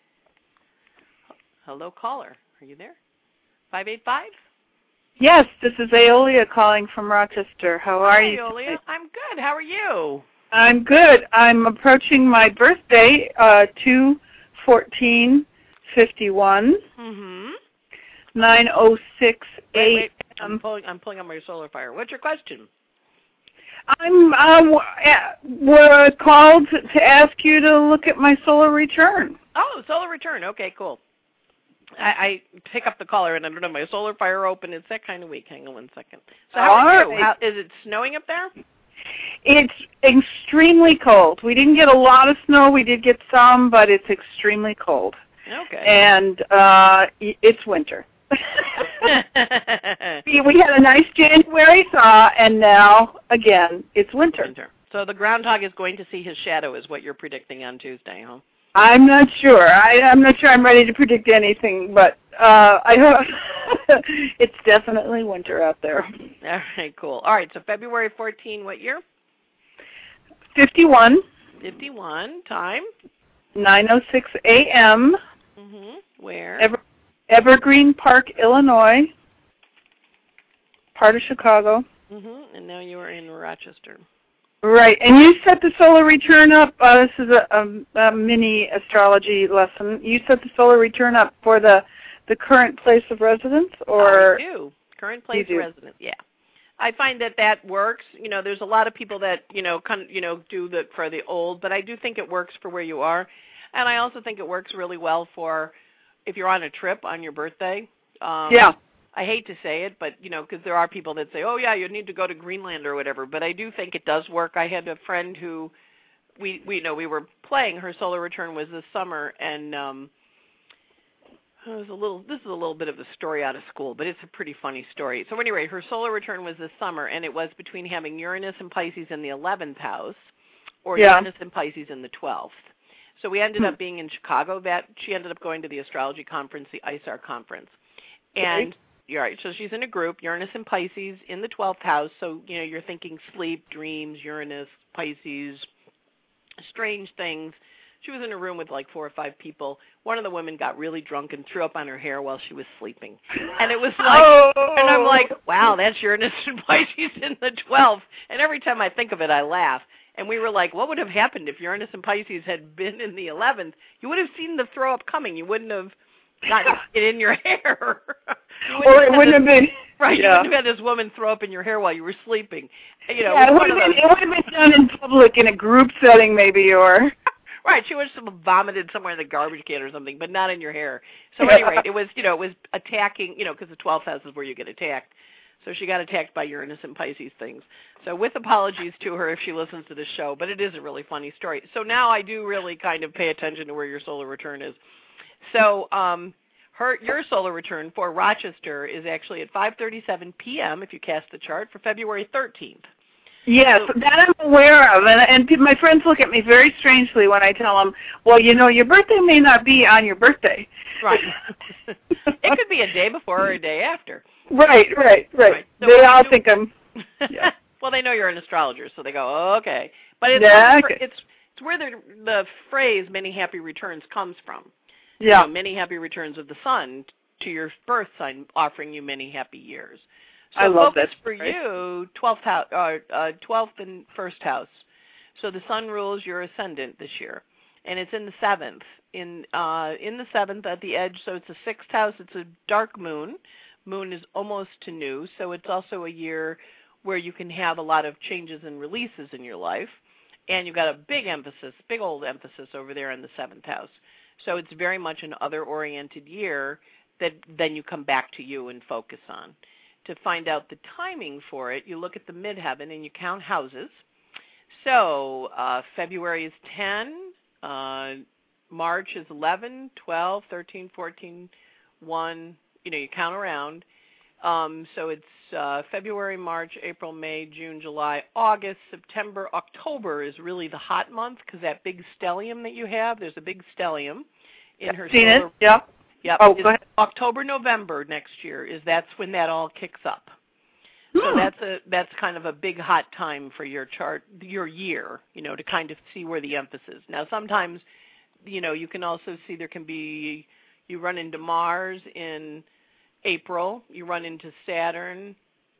Hello, caller. Are you there? five eight five? Yes, this is Aeolia calling from Rochester. How are Hi, you? Aeolia. I'm good. How are you? I'm good. I'm approaching my birthday, uh, two fourteen fifty-one, Mm-hmm. nine oh six Wait, wait. a m. I'm pulling, I'm pulling on my solar fire. What's your question? I'm um, we're called to ask you to look at my solar return. Oh, solar return. Okay, cool. I, I pick up the caller, and I don't have my solar fire open. It's that kind of week. Hang on one second. So how All are you? right. How, is it snowing up there? It's extremely cold. We didn't get a lot of snow. We did get some, but it's extremely cold. Okay. And uh, it's winter. We had a nice January thaw, and now, again, it's winter. Winter. So the groundhog is going to see his shadow is what you're predicting on Tuesday, huh? I'm not sure. I, I'm not sure I'm ready to predict anything, but uh, I hope it's definitely winter out there. All right, cool. All right, so February fourteenth, what year? fifty-one. fifty-one. Time? nine oh six a.m. Mm-hmm. Where? Ever- Evergreen Park, Illinois, part of Chicago. Mm-hmm. And now you are in Rochester. Right, and you set the solar return up. Uh, this is a, a, a mini astrology lesson. You set the solar return up for the the current place of residence, or I do. Current place of residence. Yeah, I find that that works. You know, there's a lot of people that you know, kind of, you know, do the for the old, but I do think it works for where you are, and I also think it works really well for if you're on a trip on your birthday. Um, yeah. I hate to say it, but, you know, because there are people that say, oh, yeah, you need to go to Greenland or whatever. But I do think it does work. I had a friend who we, we you know, we were playing. Her solar return was this summer, and um, it was a little, this is a little bit of a story out of school, but it's a pretty funny story. So anyway, her solar return was this summer, and it was between having Uranus and Pisces in the eleventh house or yeah. Uranus and Pisces in the twelfth. So we ended up being in Chicago. That she ended up going to the astrology conference, the I S A R conference. And... Right. You're right. So she's in a group, Uranus and Pisces in the twelfth house. So, you know, you're thinking sleep, dreams, Uranus, Pisces, strange things. She was in a room with like four or five people. One of the women got really drunk and threw up on her hair while she was sleeping. And it was like, oh. and I'm like, wow, that's Uranus and Pisces in the twelfth. And every time I think of it, I laugh. And we were like, what would have happened if Uranus and Pisces had been in the eleventh? You would have seen the throw up coming. You wouldn't have gotten it in your hair. Or it wouldn't have been. Right, yeah. you wouldn't have had this woman throw up in your hair while you were sleeping. You know, yeah, it would have been, it would have been done in public in a group setting maybe, or... Right, she would have vomited somewhere in the garbage can or something, but not in your hair. So anyway, it was, you know, it was attacking, you know, because the twelfth house is where you get attacked. So she got attacked by Uranus and Pisces things. So with apologies to her if she listens to this show, but it is a really funny story. So now I do really kind of pay attention to where your solar return is. So, um... Her, your solar return for Rochester is actually at five thirty-seven p.m. if you cast the chart for February thirteenth. Yes, so, that I'm aware of, and, and my friends look at me very strangely when I tell them, well, you know, your birthday may not be on your birthday. Right. It could be a day before or a day after. Right, right, right. right. So they all do, think I'm... Yeah. Well, they know you're an astrologer, so they go, oh, okay. But it's, yeah, okay. it's, it's where the, the phrase many happy returns comes from. Yeah. You know, many happy returns of the sun to your birth sign, offering you many happy years. So I love focus that. for right? you, twelfth house, uh, uh, twelfth and first house. So the sun rules your ascendant this year, and it's in the seventh. In uh, in the seventh at the edge, so it's a sixth house. It's a dark moon. Moon is almost to new, so it's also a year where you can have a lot of changes and releases in your life, and you've got a big emphasis, big old emphasis over there in the seventh house. So it's very much an other-oriented year that then you come back to you and focus on. To find out the timing for it, you look at the midheaven and you count houses. So uh, February is ten, uh, March is eleven, twelve, thirteen, fourteen, one. You know, you count around. Um, so it's uh, February, March, April, May, June, July, August, September, October is really the hot month because that big stellium that you have, there's a big stellium in her Seen solar. It? Yeah. Yep. Oh, go ahead. October, November next year is that's when that all kicks up. Hmm. So that's a that's kind of a big hot time for your chart, your year, you know, to kind of see where the emphasis. Now sometimes, you know, you can also see there can be you run into Mars in April, you run into Saturn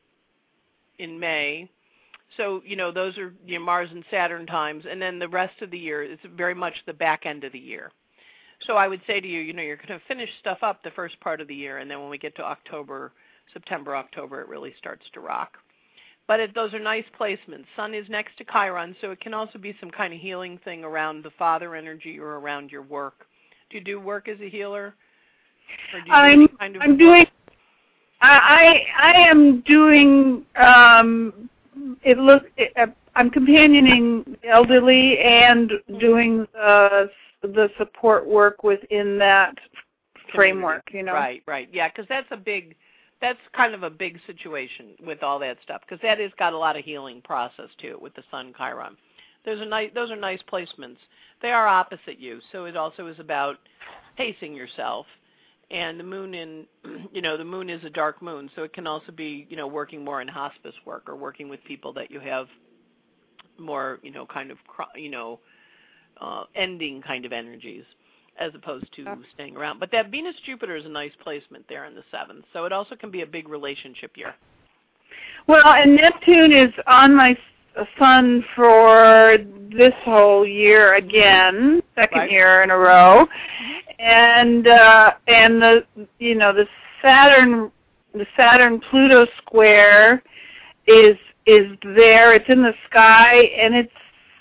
in May. So, you know, those are your Mars and Saturn times, and then the rest of the year is very much the back end of the year. So I would say to you, you know, you're going to finish stuff up the first part of the year, and then when we get to October, September, October, it really starts to rock. But it, those are nice placements. Sun is next to Chiron, so it can also be some kind of healing thing around the father energy or around your work. Do you do work as a healer? Or do you I'm, do any kind of I'm doing, I, I am doing, um, it look, it, I'm companioning the elderly and doing uh, the support work within that framework, you know. Right, right. Yeah, because that's a big, that's kind of a big situation with all that stuff, because that has got a lot of healing process to it with the Sun Chiron. There's a nice, those are nice placements. They are opposite you, so it also is about pacing yourself. And the moon in, you know, the moon is a dark moon, so it can also be, you know, working more in hospice work or working with people that you have more, you know, kind of, you know, uh, ending kind of energies as opposed to yeah. staying around. But that Venus-Jupiter is a nice placement there in the seventh, so it also can be a big relationship year. Well, and Neptune is on my sun for this whole year again, second right. year in a row. And uh, and the you know the Saturn the Saturn Pluto square is is there. It's in the sky, and it's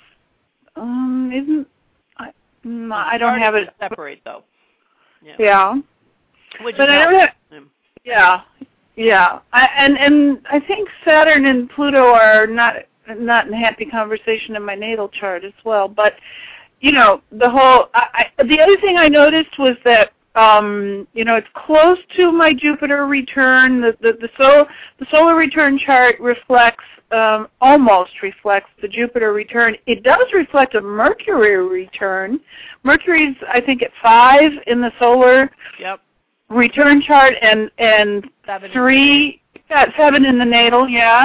um isn't I, I don't have it separate though. Yeah. yeah. Which but I don't have, yeah yeah I, and and I think Saturn and Pluto are not not in happy conversation in my natal chart as well, but. You know, the whole, I, I, the other thing I noticed was that, um, you know, it's close to my Jupiter return. The, the, the, sol, the solar return chart reflects, um, almost reflects the Jupiter return. It does reflect a Mercury return. Mercury's, I think, at five in the solar yep. return chart, and, and seven three, yeah, seven in the natal, yeah.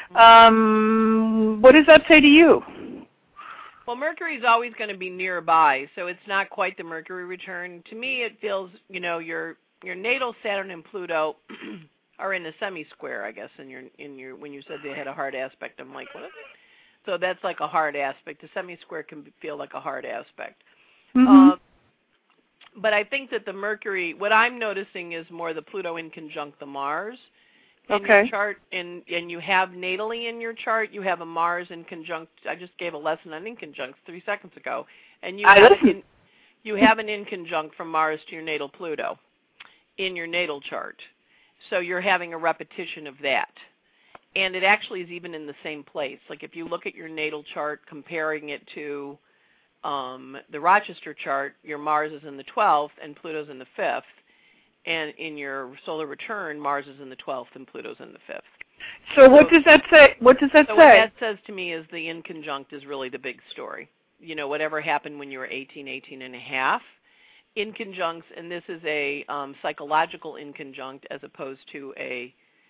Um, what does that say to you? Well, Mercury is always going to be nearby, so it's not quite the Mercury return. To me, it feels, you know, your your natal Saturn and Pluto are in a semi-square, I guess, in your in your when you said they had a hard aspect. I'm like, what is it? So that's like a hard aspect. A semi-square can feel like a hard aspect. Mm-hmm. Uh, but I think that the Mercury, what I'm noticing is more the Pluto in conjunct the Mars. In okay. your chart, and, and you have natally in your chart, you have a Mars in conjunct. I just gave a lesson on inconjuncts three seconds ago, and you I have, an in, you have an inconjunct from Mars to your natal Pluto in your natal chart. So you're having a repetition of that. And it actually is even in the same place. Like if you look at your natal chart, comparing it to um, the Rochester chart, your Mars is in the twelfth and Pluto's in the fifth. And in your solar return, Mars is in the twelfth and Pluto's in the fifth. So, so what does that say? What does that so say? What that says to me is the inconjunct is really the big story. You know, whatever happened when you were eighteen, eighteen and a half, inconjuncts, and this is a um, psychological inconjunct as opposed to a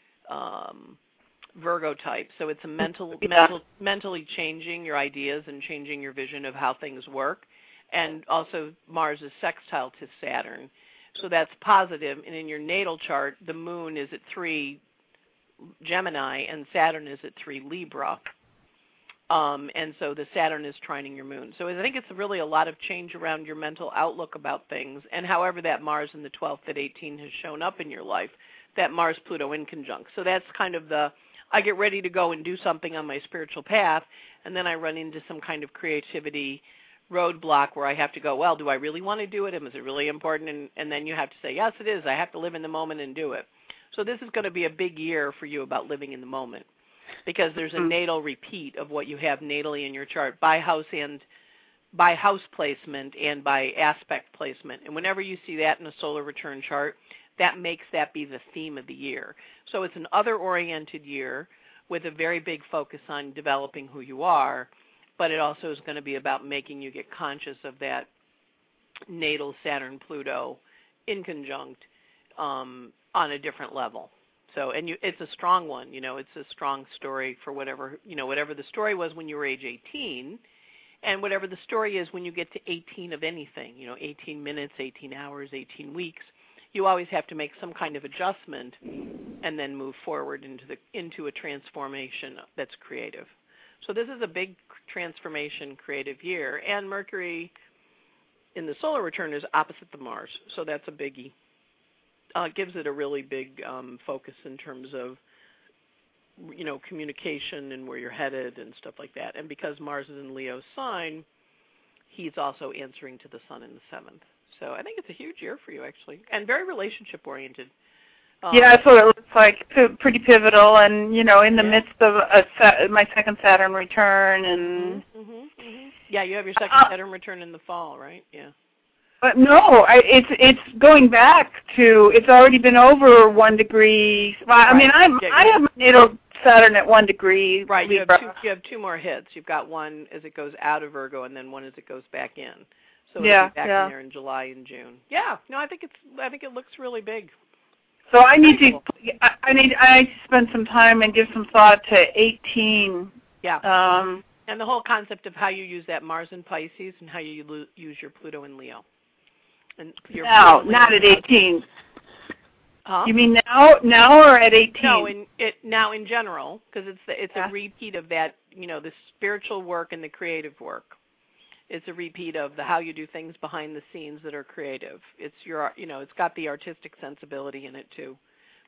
um, Virgo type. So it's a mental, yeah. mental, mentally changing your ideas and changing your vision of how things work. And also Mars is sextile to Saturn. So that's positive, and in your natal chart, the moon is at three Gemini, and Saturn is at three Libra. Um, and so the Saturn is trining your moon. So I think it's really a lot of change around your mental outlook about things, and however that Mars in the twelfth at eighteen has shown up in your life, that Mars-Pluto inconjunct. So that's kind of the, I get ready to go and do something on my spiritual path, and then I run into some kind of creativity roadblock where I have to go, well, do I really want to do it? Is it really important? And, and then you have to say, yes, it is. I have to live in the moment and do it. So this is going to be a big year for you about living in the moment because there's a natal repeat of what you have natally in your chart by house and by house placement and by aspect placement. And whenever you see that in a solar return chart, that makes that be the theme of the year. So it's an other-oriented year with a very big focus on developing who you are, but it also is going to be about making you get conscious of that natal Saturn-Pluto inconjunct um, on a different level. So, and you, it's a strong one. You know, it's a strong story for whatever, you know, whatever the story was when you were age eighteen, and whatever the story is when you get to eighteen of anything. You know, eighteen minutes, eighteen hours, eighteen weeks. You always have to make some kind of adjustment, and then move forward into the into a transformation that's creative. So this is a big transformation, creative year, and Mercury in the solar return is opposite the Mars, so that's a biggie. Uh, gives it a really big um, focus in terms of, you know, communication and where you're headed and stuff like that. And because Mars is in Leo's sign, he's also answering to the Sun in the seventh. So I think it's a huge year for you, actually, and very relationship-oriented. Um, yeah, that's what it looks like. P- pretty pivotal, and you know, in the yeah. midst of a sa- my second Saturn return, and mm-hmm, mm-hmm. yeah, you have your second uh, Saturn return in the fall, right? Yeah. But no, I, it's it's going back to. It's already been over one degree. Well, I right. mean, I'm yeah, I have my natal Saturn at one degree. Right. You have, Libra. two, you have two more hits. You've got one as it goes out of Virgo, and then one as it goes back in. So it'll yeah, be back yeah. in there in July and June. Yeah. No, I think it's. I think it looks really big. So I need Very to. cool. I, I need. I need to spend some time and give some thought to eighteen. Yeah. Um, and the whole concept of how you use that Mars in Pisces and how you lo- use your Pluto in Leo. And your now, Pluto not in at eighteen. Huh? You mean now, now or at eighteen? No, in it now in general, because it's the, it's yeah. a repeat of that. You know, the spiritual work and the creative work. It's a repeat of the how you do things behind the scenes that are creative. It's your, you know, it's got the artistic sensibility in it too.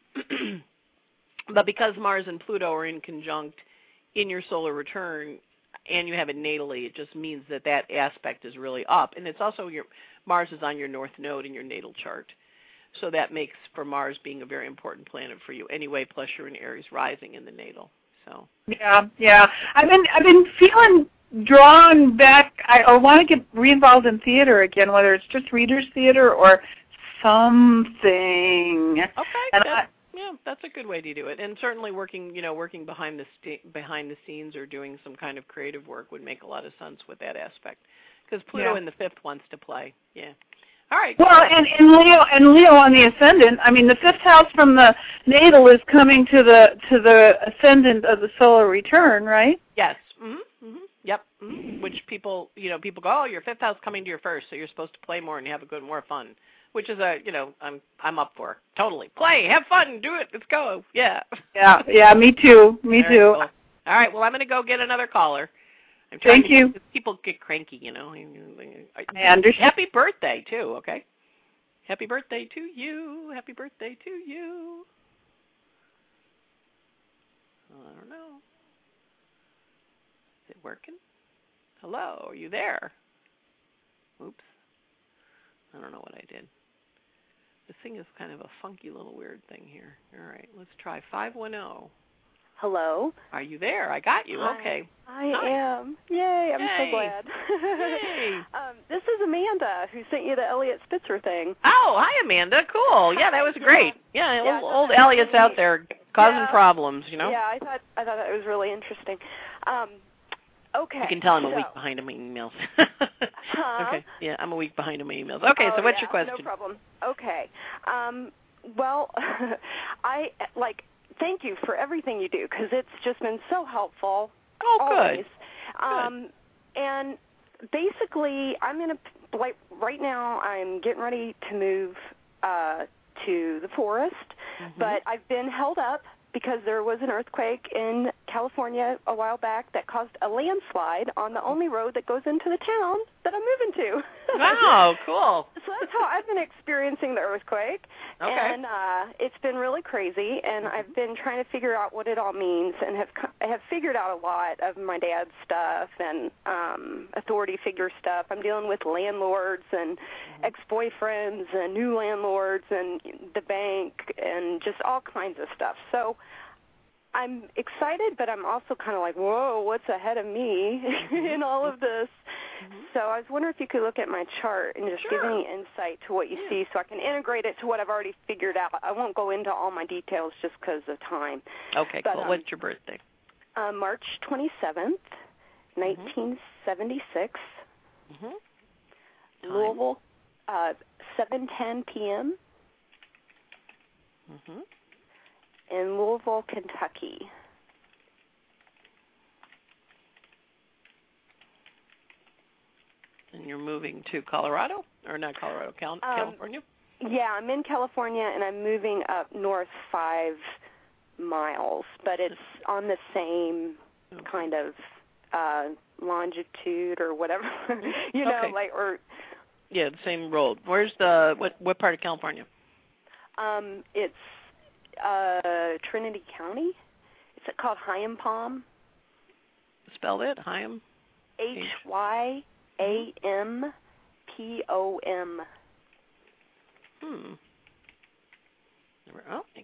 But because Mars and Pluto are in conjunct in your solar return, and you have it natally, it just means that that aspect is really up. And it's also your Mars is on your north node in your natal chart. So that makes for Mars being a very important planet for you anyway, plus you're in Aries rising in the natal. So Yeah, yeah. I've been I've been feeling drawn back. I, I want to get re-involved in theater again, whether it's just Reader's Theater or something. Okay, and that's, I, yeah, that's a good way to do it. And certainly working, you know, working behind the sta- behind the scenes or doing some kind of creative work would make a lot of sense with that aspect. Because Pluto yeah. in the fifth wants to play. Yeah. All right. Well, and, and Leo and Leo on the ascendant. I mean, the fifth house from the natal is coming to the to the ascendant of the solar return, right? Yes. Mm-hmm. Mm-hmm. Yep. Mm-hmm. Which people, you know, people go, oh, your fifth house coming to your first, so you're supposed to play more and have a good, more fun. Which is a, you know, I'm I'm up for totally play, have fun, do it, let's go, yeah. Yeah, yeah, me too, me All too. Right, cool. All right, well, I'm going to go get another caller. I'm trying Thank to, you. People get cranky, you know. I understand. Happy birthday too, okay? Happy birthday to you. Happy birthday to you. I don't know. Is it working? Hello, are you there? Oops. I don't know what I did. This thing is kind of a funky little weird thing here. All right, let's try five one zero. Hello. Are you there? I got you. Hi. Okay. I Hi. am. Yay, I'm Yay. so glad. Yay. um, this is Amanda who sent you the Elliot Spitzer thing. Oh, hi, Amanda. Cool. Yeah, that was great. Yeah, Yeah, old, old that was Elliot's really out there causing yeah. problems, you know? Yeah, I thought I thought that was really interesting. Um, okay. You can tell I'm a so, week behind on my emails. Huh? Okay. Yeah, I'm a week behind on my emails. Okay, oh, so what's yeah, your question? No problem. Okay. Um, well, I like thank you for everything you do because it's just been so helpful. Oh, always. good. Um, good. And basically, I'm in a like right now. I'm getting ready to move uh, to the forest, Mm-hmm. but I've been held up because there was an earthquake in California a while back that caused a landslide on the only road that goes into the town that I'm moving to. Wow, cool. So that's how I've been experiencing the earthquake. Okay. And uh, it's been really crazy, and Mm-hmm. I've been trying to figure out what it all means and have I have figured out a lot of my dad's stuff and um, authority figure stuff. I'm dealing with landlords and mm-hmm. ex-boyfriends and new landlords and the bank and just all kinds of stuff. So I'm excited, but I'm also kind of like, whoa, what's ahead of me in all of this? Mm-hmm. So I was wondering if you could look at my chart and just Sure. give me insight to what you Yeah. see so I can integrate it to what I've already figured out. I won't go into all my details just because of time. Okay, but, cool. um, What's your birthday? Uh, March twenty-seventh, nineteen seventy-six, Mm-hmm. Louisville, uh, seven ten p.m. Mm-hmm. in Louisville, Kentucky. And you're moving to Colorado? Or not Colorado, Cal- Um, California? Yeah, I'm in California, and I'm moving up north five miles, but it's on the same Okay. kind of uh, longitude or whatever, you know, Okay. like or Yeah, the same road. Where's the, what what part of California? um, it's uh, Trinity County. It's called Hyam Palm. Spell it, Hyam? H Y A M P O M. Hmm. Oh,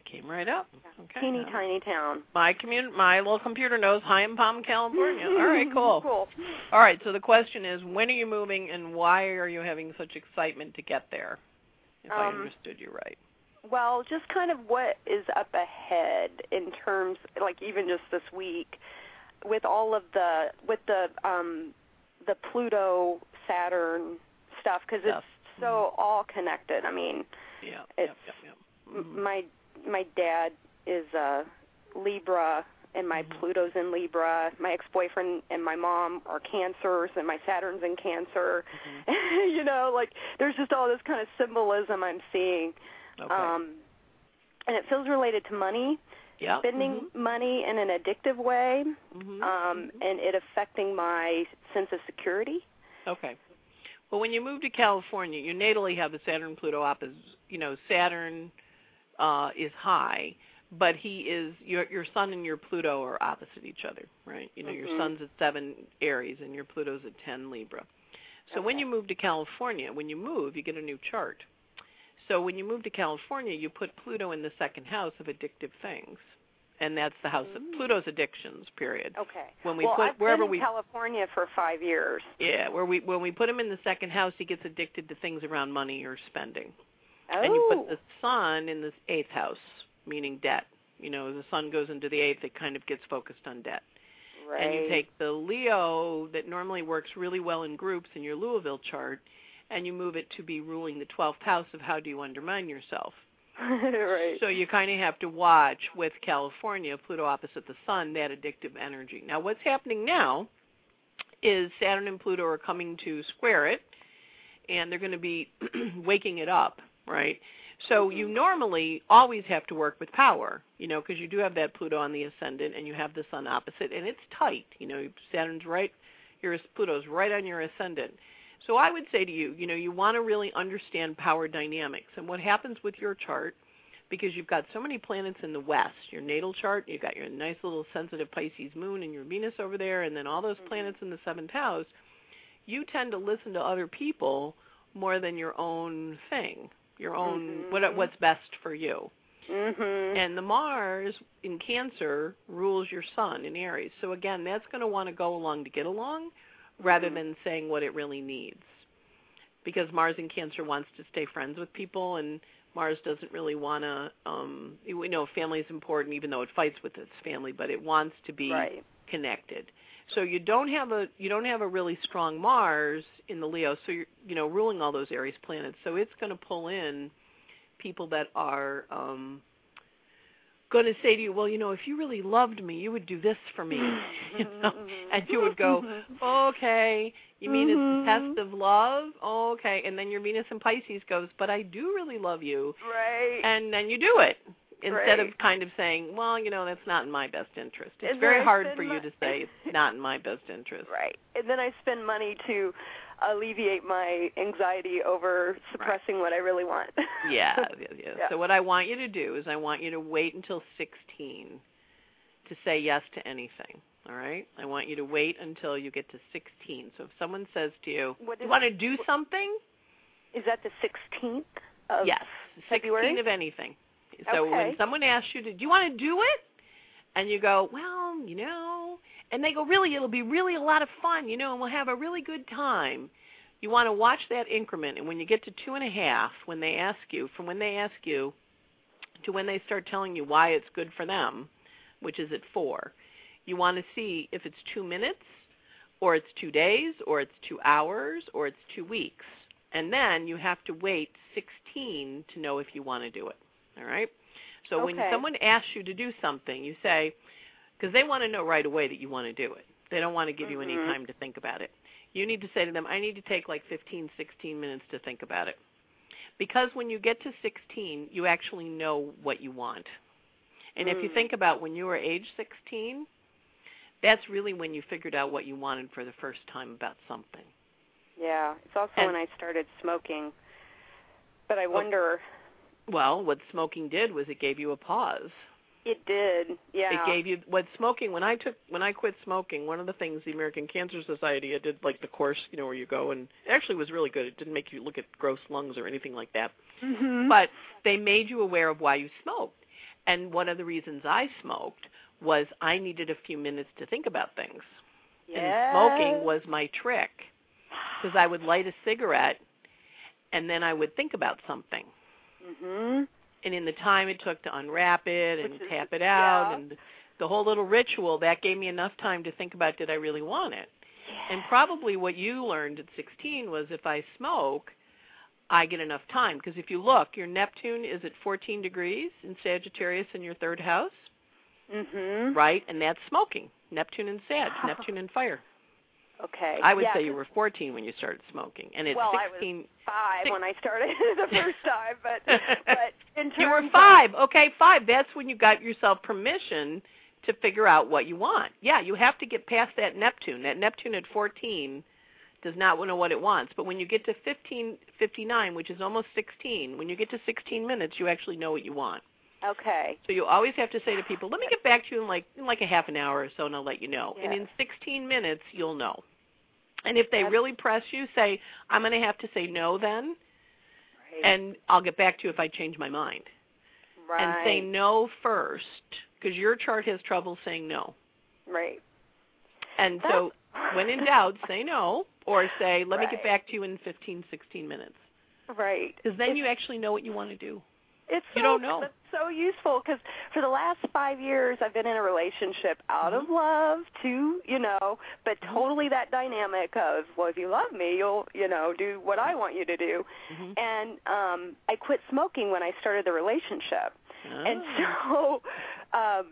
came right up. Okay. Teeny uh, tiny town. My commun- my little computer knows High Palm, California. All right, cool. Cool. All right, so the question is, when are you moving, and why are you having such excitement to get there? If um, I understood you right. Well, just kind of what is up ahead in terms, like even just this week, with all of the with the um, the Pluto Saturn stuff, because it's so mm-hmm. all connected. I mean, yeah, it's yep, yep, yep. Mm-hmm. my my dad is a Libra, and my mm-hmm. Pluto's in Libra. My ex-boyfriend and my mom are Cancers, and my Saturn's in Cancer. Mm-hmm. You know, like there's just all this kind of symbolism I'm seeing. Okay. Um, and it feels related to money, yeah. spending mm-hmm. money in an addictive way, mm-hmm. um, mm-hmm. and it affecting my sense of security. Okay. Well, when you move to California, you natally have the Saturn-Pluto opposite. You know, Saturn uh, is high, but he is your your Sun and your Pluto are opposite each other, right? You know, mm-hmm. your Sun's at seven Aries and your Pluto's at ten Libra. So okay. when you move to California, when you move, you get a new chart. So when you move to California, you put Pluto in the second house of addictive things, and that's the house mm-hmm. of Pluto's addictions. Period. Okay. When we well, put I've wherever been in we California for five years. Yeah, where we when we put him in the second house, he gets addicted to things around money or spending. Oh. And you put the Sun in the eighth house, meaning debt. You know, the Sun goes into the eighth, it kind of gets focused on debt. Right. And you take the Leo that normally works really well in groups in your Louisville chart, and you move it to be ruling the twelfth house of how do you undermine yourself. Right. So you kind of have to watch with California, Pluto opposite the Sun, that addictive energy. Now what's happening now is Saturn and Pluto are coming to square it, and they're going to be waking it up, right? So mm-hmm. you normally always have to work with power, you know, because you do have that Pluto on the ascendant, and you have the Sun opposite, and it's tight. You know, Saturn's right, your Pluto's right on your ascendant. So I would say to you, you know, you want to really understand power dynamics. And what happens with your chart, because you've got so many planets in the west, your natal chart, you've got your nice little sensitive Pisces moon and your Venus over there, and then all those planets in the seventh house, you tend to listen to other people more than your own thing, your own, mm-hmm. what what's best for you. Mm-hmm. And the Mars in Cancer rules your Sun in Aries. So again, that's going to want to go along to get along, rather than saying what it really needs. Because Mars in Cancer wants to stay friends with people, and Mars doesn't really want to, um, you know, family is important, even though it fights with its family, but it wants to be right. connected. So you don't have a you don't have a really strong Mars in the Leo, so you're, you know, ruling all those Aries planets. So it's going to pull in people that are um, going to say to you, well, you know, if you really loved me, you would do this for me, you know, and you would go, okay, you mean mm-hmm. it's a test of love? Oh, okay, and then your Venus in Pisces goes, but I do really love you, right? And then you do it instead right. of kind of saying, well, you know, that's not in my best interest. It's and very hard for my- you to say it's not in my best interest, right? And then I spend money to alleviate my anxiety over suppressing right. what I really want. yeah, yeah, yeah. yeah. So what I want you to do is I want you to wait until sixteen to say yes to anything, all right? I want you to wait until you get to sixteen. So if someone says to you, you want to do something? Is that the sixteenth of yes, February? sixteen of anything. So okay. when someone asks you, to, do you want to do it? And you go, well, you know, and they go, really, it'll be really a lot of fun, you know, and we'll have a really good time. You want to watch that increment, and when you get to two and a half, when they ask you, from when they ask you to when they start telling you why it's good for them, which is at four, you want to see if it's two minutes, or it's two days, or it's two hours, or it's two weeks. And then you have to wait sixteen to know if you want to do it, all right? So okay. when someone asks you to do something, you say, because they want to know right away that you want to do it. They don't want to give mm-hmm. you any time to think about it. You need to say to them, I need to take like fifteen, sixteen minutes to think about it. Because when you get to sixteen, you actually know what you want. And mm. if you think about when you were age sixteen, that's really when you figured out what you wanted for the first time about something. Yeah, it's also and, when I started smoking. But I wonder... Well, what smoking did was it gave you a pause. It did, yeah. It gave you what smoking. When I took when I quit smoking, one of the things the American Cancer Society, I did like the course, you know, where you go, and it actually was really good. It didn't make you look at gross lungs or anything like that, mm-hmm. but they made you aware of why you smoked. And one of the reasons I smoked was I needed a few minutes to think about things. Yes. And smoking was my trick, because I would light a cigarette and then I would think about something. Mhm. And in the time it took to unwrap it and Which is, tap it out yeah. and the whole little ritual, that gave me enough time to think about, did I really want it? Yeah. And probably what you learned at sixteen was, if I smoke, I get enough time. Because if you look, your Neptune is at fourteen degrees in Sagittarius in your third house, Mhm. right? And that's smoking. Neptune and Sag, Neptune and fire. Okay. I would yeah, say you were fourteen when you started smoking, and at well, sixteen, I was five six, when I started the first time, but but in terms you were of, five. Okay, five. That's when you got yourself permission to figure out what you want. Yeah, you have to get past that Neptune. That Neptune at fourteen does not know what it wants. But when you get to fifteen fifty-nine, which is almost sixteen, when you get to sixteen minutes, you actually know what you want. Okay. So you always have to say to people, let me get back to you in like in like a half an hour or so, and I'll let you know. Yes. And in sixteen minutes, you'll know. And if they That's, really press you, say, I'm going to have to say no then, right. and I'll get back to you if I change my mind. right. And say no first, because your chart has trouble saying no. Right. And so when in doubt, say no, or say, let right. me get back to you in fifteen, sixteen minutes. Right. Because then it's, you actually know what you want to do. It's you so, don't know. It's so useful, because for the last five years I've been in a relationship out mm-hmm. of love to, you know, but mm-hmm. totally that dynamic of, well, if you love me, you'll, you know, do what I want you to do. Mm-hmm. And um, I quit smoking when I started the relationship. Oh. And so um,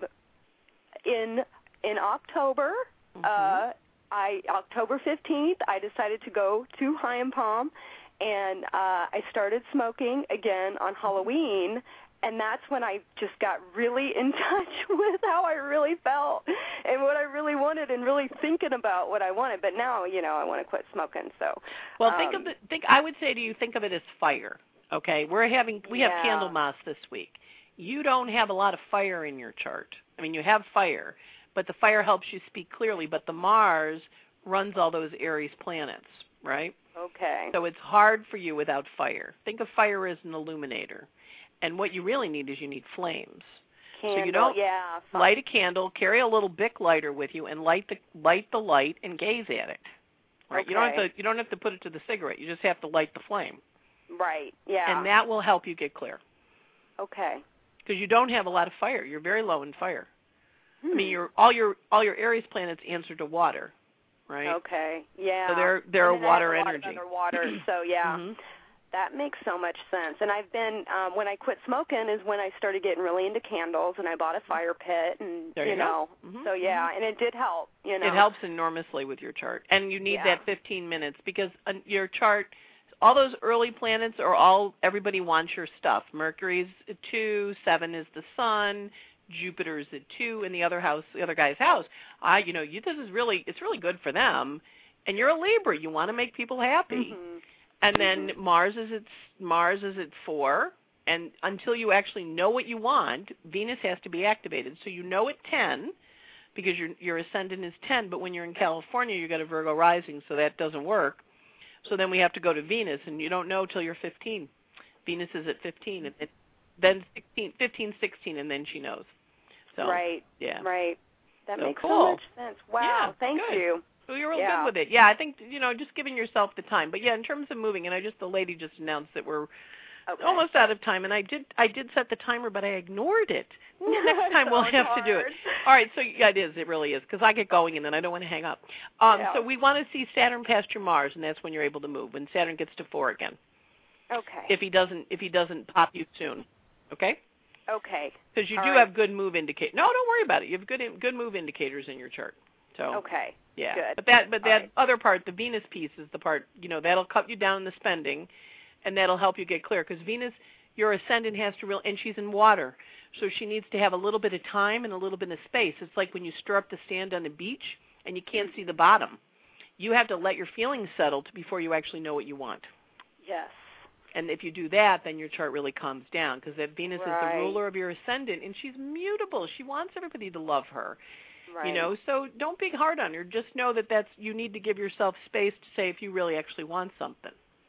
in in October, mm-hmm. uh, I October fifteenth, I decided to go to High and Palm, and uh, I started smoking again on Halloween, and that's when I just got really in touch with how I really felt and what I really wanted, and really thinking about what I wanted. But now, you know, I want to quit smoking. So, well, um, think of it. Think I would say to you, think of it as fire. Okay, we're having we have yeah. Candlemas this week. You don't have a lot of fire in your chart. I mean, you have fire, but the fire helps you speak clearly. But the Mars runs all those Aries planets, right? Okay. So it's hard for you without fire. Think of fire as an illuminator. And what you really need is you need flames. Candle, so you don't yeah, light a candle, carry a little Bic lighter with you, and light the light the light and gaze at it. Right? Okay. You don't have to you don't have to put it to the cigarette. You just have to light the flame. Right. Yeah. And that will help you get clear. Okay. Because you don't have a lot of fire. You're very low in fire. Hmm. I mean, your all your all your Aries planets answer to water, right? Okay. Yeah. So they're they're a and then water I have a energy. Lot of other water. So yeah. Mm-hmm. That makes so much sense. And I've been, um, when I quit smoking is when I started getting really into candles, and I bought a fire pit, and, there you, you know, mm-hmm. so yeah, and it did help, you know. It helps enormously with your chart. And you need yeah. that fifteen minutes, because uh, your chart, all those early planets are all, everybody wants your stuff. Mercury's at two, seven is the sun, Jupiter's at two in the other house, the other guy's house. I, you know, you, this is really, it's really good for them. And you're a Libra. You want to make people happy. Mm-hmm. And then mm-hmm. Mars is at Mars is at four, and until you actually know what you want, Venus has to be activated. So you know at ten, because your your ascendant is ten. But when you're in California, you got a Virgo rising, so that doesn't work. So then we have to go to Venus, and you don't know till you're fifteen. Venus is at fifteen, and then sixteen, fifteen, sixteen, and then she knows. So, right. Yeah. Right. That so makes cool. so much sense. Wow. Yeah, thank good. you. So you're real yeah. good with it. Yeah, I think, you know, just giving yourself the time. But yeah, in terms of moving, and I just the lady just announced that we're okay. almost out of time, and I did I did set the timer, but I ignored it. Well, next time we'll have hard. to do it. All right, so yeah, it is. It really is, because I get going and then I don't want to hang up. Um, yeah. So we want to see Saturn past your Mars, and that's when you're able to move. When Saturn gets to four again. Okay. If he doesn't if he doesn't pop you soon, okay? Okay. Because you All do right. have good move indicators. No, don't worry about it. You have good good move indicators in your chart. So Okay. yeah, Good. but that but that right. other part, the Venus piece, is the part, you know, that'll cut you down in the spending, and that'll help you get clear. Because Venus, your ascendant has to real, and she's in water, so she needs to have a little bit of time and a little bit of space. It's like when you stir up the sand on the beach and you can't see the bottom. You have to let your feelings settle before you actually know what you want. Yes. And if you do that, then your chart really calms down, because that Venus right. is the ruler of your ascendant, and she's mutable. She wants everybody to love her. Right. You know, so don't be hard on her. Just know that that's you need to give yourself space to say if you really actually want something.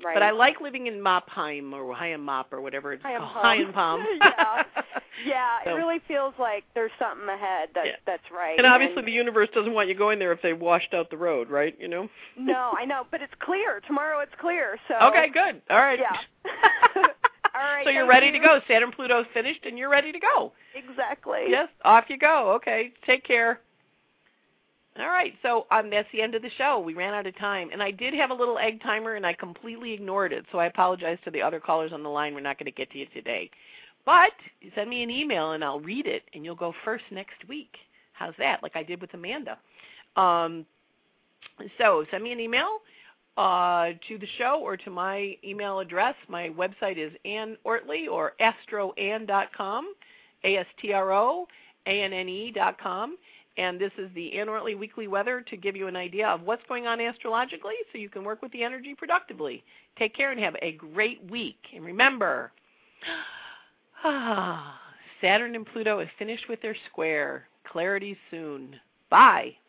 right. But I like living in Mopheim or Hayamop or whatever it's Hayam called. Hayam yeah, yeah. So, it really feels like there's something ahead. That's yeah. that's right. And obviously, and, the universe doesn't want you going there if they've washed out the road, right? You know. No, I know, but it's clear. Tomorrow it's clear. So. Okay, good. All right. Yeah. All right. So you're thank ready you. to go. Saturn Pluto's finished, and you're ready to go. Exactly. Yes, off you go. Okay, take care. All right, so um, that's the end of the show. We ran out of time, and I did have a little egg timer, and I completely ignored it, so I apologize to the other callers on the line. We're not going to get to you today. But send me an email, and I'll read it, and you'll go first next week. How's that, like I did with Amanda? Um, so send me an email uh, to the show or to my email address. My website is Ann Ortley or astroann dot com, A S T R O A N N E dot com. And this is the Ann Ortley Weekly Weather to give you an idea of what's going on astrologically so you can work with the energy productively. Take care and have a great week. And remember, Saturn and Pluto have finished with their square. Clarity soon. Bye.